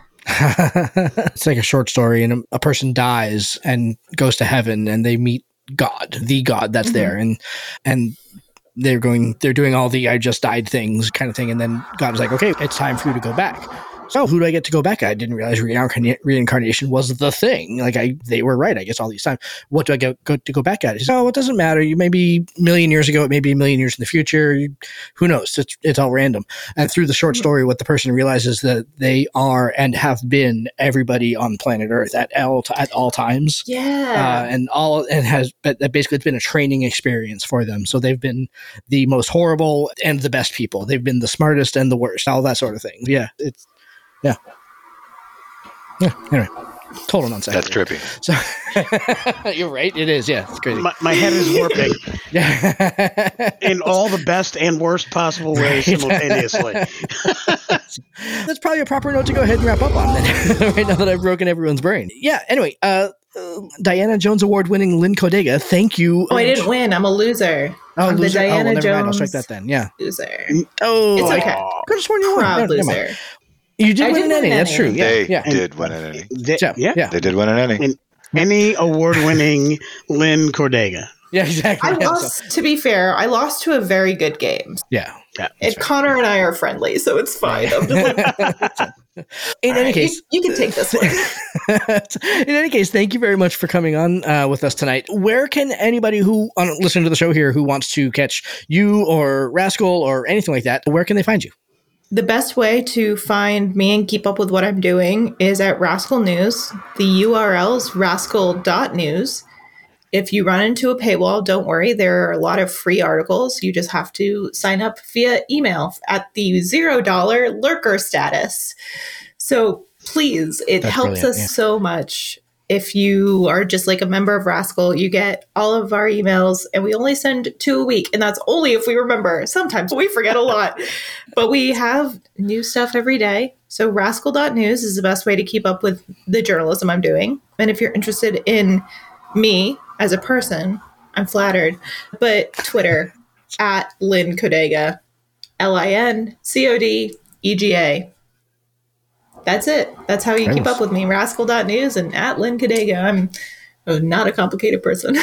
It's like a short story, and a, a person dies and goes to heaven, and they meet God, the God that's mm-hmm. there, and and they're going, they're doing all the I just died things kind of thing, and then God is like, okay, it's time for you to go back. So who do I get to go back at? I didn't realize reincarn- reincarnation was the thing. Like I, they were right, I guess, all these time. What do I go, go to go back at? He says, oh, it doesn't matter. You may be a million years ago. It may be a million years in the future. You, who knows? It's, it's all random. And through the short story, what the person realizes that they are and have been everybody on planet Earth at all, at all times. Yeah. Uh, and all, and has, but basically it's been a training experience for them. So they've been the most horrible and the best people. They've been the smartest and the worst, all that sort of thing. Yeah. It's, Yeah. Yeah. Anyway, total nonsense. That's trippy. So you're right. It is. Yeah. It's crazy. My, my head is warping. Yeah. In all the best and worst possible ways right. simultaneously. That's probably a proper note to go ahead and wrap up on then. Right now that I've broken everyone's brain. Yeah. Anyway, uh, uh Diana Jones Award winning Lynn Codega. Thank you. Oh, I didn't win. I'm a loser. Oh, I'm loser. the Diana oh, well, never Jones mind. I'll strike that then. Yeah. Loser. Oh, it's okay. I could have sworn you won. Proud Yeah, loser. You did I win did an Emmy. That's true. Yeah, they yeah. did win an Emmy. They, yeah, yeah, yeah. They did win an Emmy. And Emmy award-winning Lynn Cordega. Yeah, exactly. I yeah, lost. so. To be fair, I lost to a very good game. Yeah, yeah. And right. Connor and I are friendly, so it's fine. I'm just like, in any right, case, you, you can take this one. In any case, thank you very much for coming on uh, with us tonight. Where can anybody who uh, listening to the show here who wants to catch you or Rascal or anything like that, where can they find you? The best way to find me and keep up with what I'm doing is at Rascal News. The U R L is rascal dot news. If you run into a paywall, don't worry. There are a lot of free articles. You just have to sign up via email at the zero dollar lurker status. So please, it That's helps us yeah. so much if you are just like a member of Rascal, you get all of our emails, and we only send two a week. And that's only if we remember. Sometimes we forget a lot. But we have new stuff every day. So rascal dot news is the best way to keep up with the journalism I'm doing. And if you're interested in me as a person, I'm flattered. But Twitter, at Lynn Codega, L I N C O D E G A. That's it. That's how you Nice. keep up with me. rascal dot news and at Lynn Codega. I'm not a complicated person.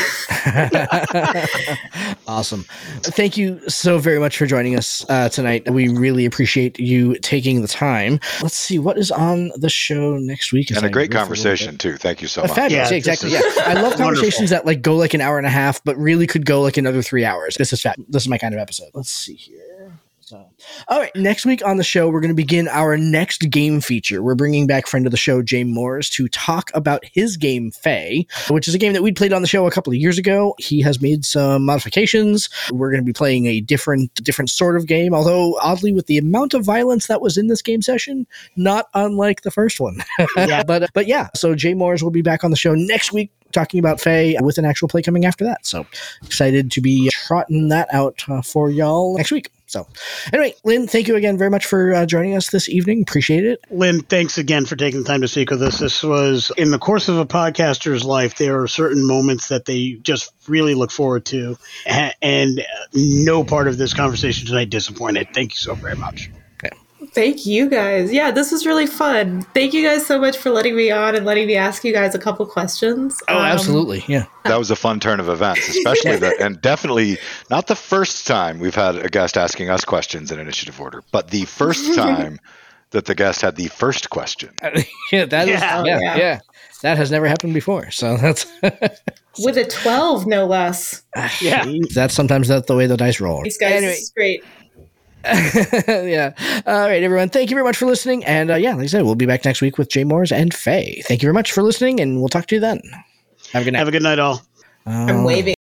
Awesome. Thank you so very much for joining us uh, tonight. We really appreciate you taking the time. Let's see what is on the show next week. as And a I great riff little conversation, bit. too. Thank you so Uh, much. Fabulous. Yeah, Yeah, exactly. this Yeah. is I love conversations wonderful. that like go like an hour and a half, but really could go like another three hours. This is fab. This is my kind of episode. Let's see here. So, all right. Next week on the show, we're going to begin our next game feature. We're bringing back friend of the show, Jay Moores, to talk about his game Fae, which is a game that we'd played on the show a couple of years ago. He has made some modifications. We're going to be playing a different, different sort of game, although oddly, with the amount of violence that was in this game session, not unlike the first one. Yeah. but but yeah, so Jay Moores will be back on the show next week talking about Fae with an actual play coming after that. So excited to be trotting that out uh, for y'all next week. So anyway, Lynn, thank you again very much for uh, joining us this evening. Appreciate it. Lynn, thanks again for taking the time to speak with us. This was, in the course of a podcaster's life, there are certain moments that they just really look forward to. a- And no part of this conversation tonight disappointed. Thank you so very much. Thank you guys. Yeah, this was really fun. Thank you guys so much for letting me on and letting me ask you guys a couple questions. Oh, Um, absolutely. Yeah. That was a fun turn of events, especially the, and definitely not the first time we've had a guest asking us questions in initiative order, but the first time that the guest had the first question. yeah, that is, Yeah. yeah, Yeah. yeah. That has never happened before. So that's With a twelve, no less. Yeah. that's sometimes that's the way the dice roll. These guys, Anyway. this is great. yeah. All right, everyone. Thank you very much for listening. And uh, yeah, like I said, we'll be back next week with Jay Moores and Faye. Thank you very much for listening, and we'll talk to you then. Have a good night. Have a good night, all. I'm waving.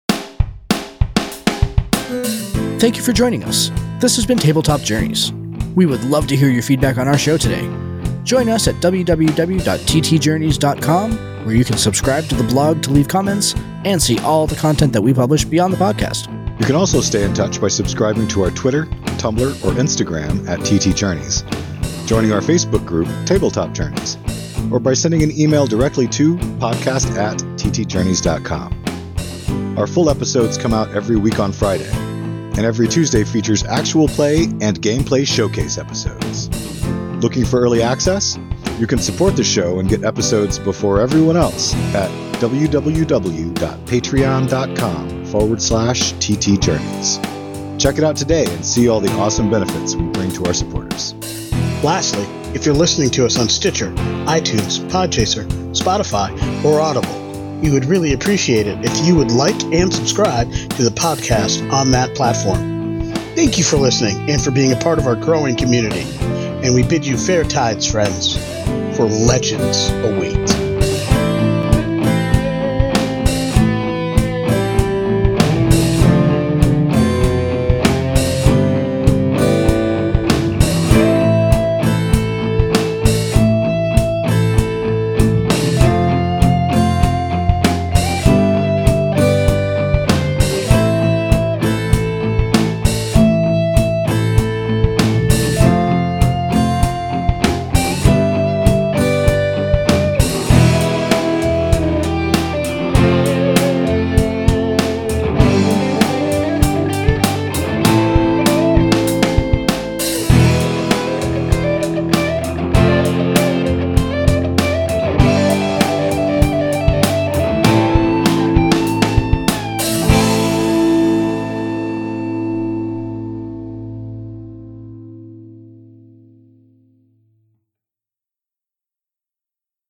Thank you for joining us. This has been Tabletop Journeys. We would love to hear your feedback on our show today. Join us at w w w dot t t journeys dot com, where you can subscribe to the blog to leave comments and see all the content that we publish beyond the podcast. You can also stay in touch by subscribing to our Twitter, Tumblr, or Instagram at T T Journeys, joining our Facebook group, Tabletop Journeys, or by sending an email directly to podcast at t t journeys dot com. Our full episodes come out every week on Friday, and every Tuesday features actual play and gameplay showcase episodes. Looking for early access? You can support the show and get episodes before everyone else at w w w dot patreon dot com forward slash T T Journeys. Check it out today and see all the awesome benefits we bring to our supporters. Lastly, if you're listening to us on Stitcher, iTunes, Podchaser, Spotify, or Audible, we would really appreciate it if you would like and subscribe to the podcast on that platform. Thank you for listening and for being a part of our growing community. And we bid you fair tides, friends, for legends await.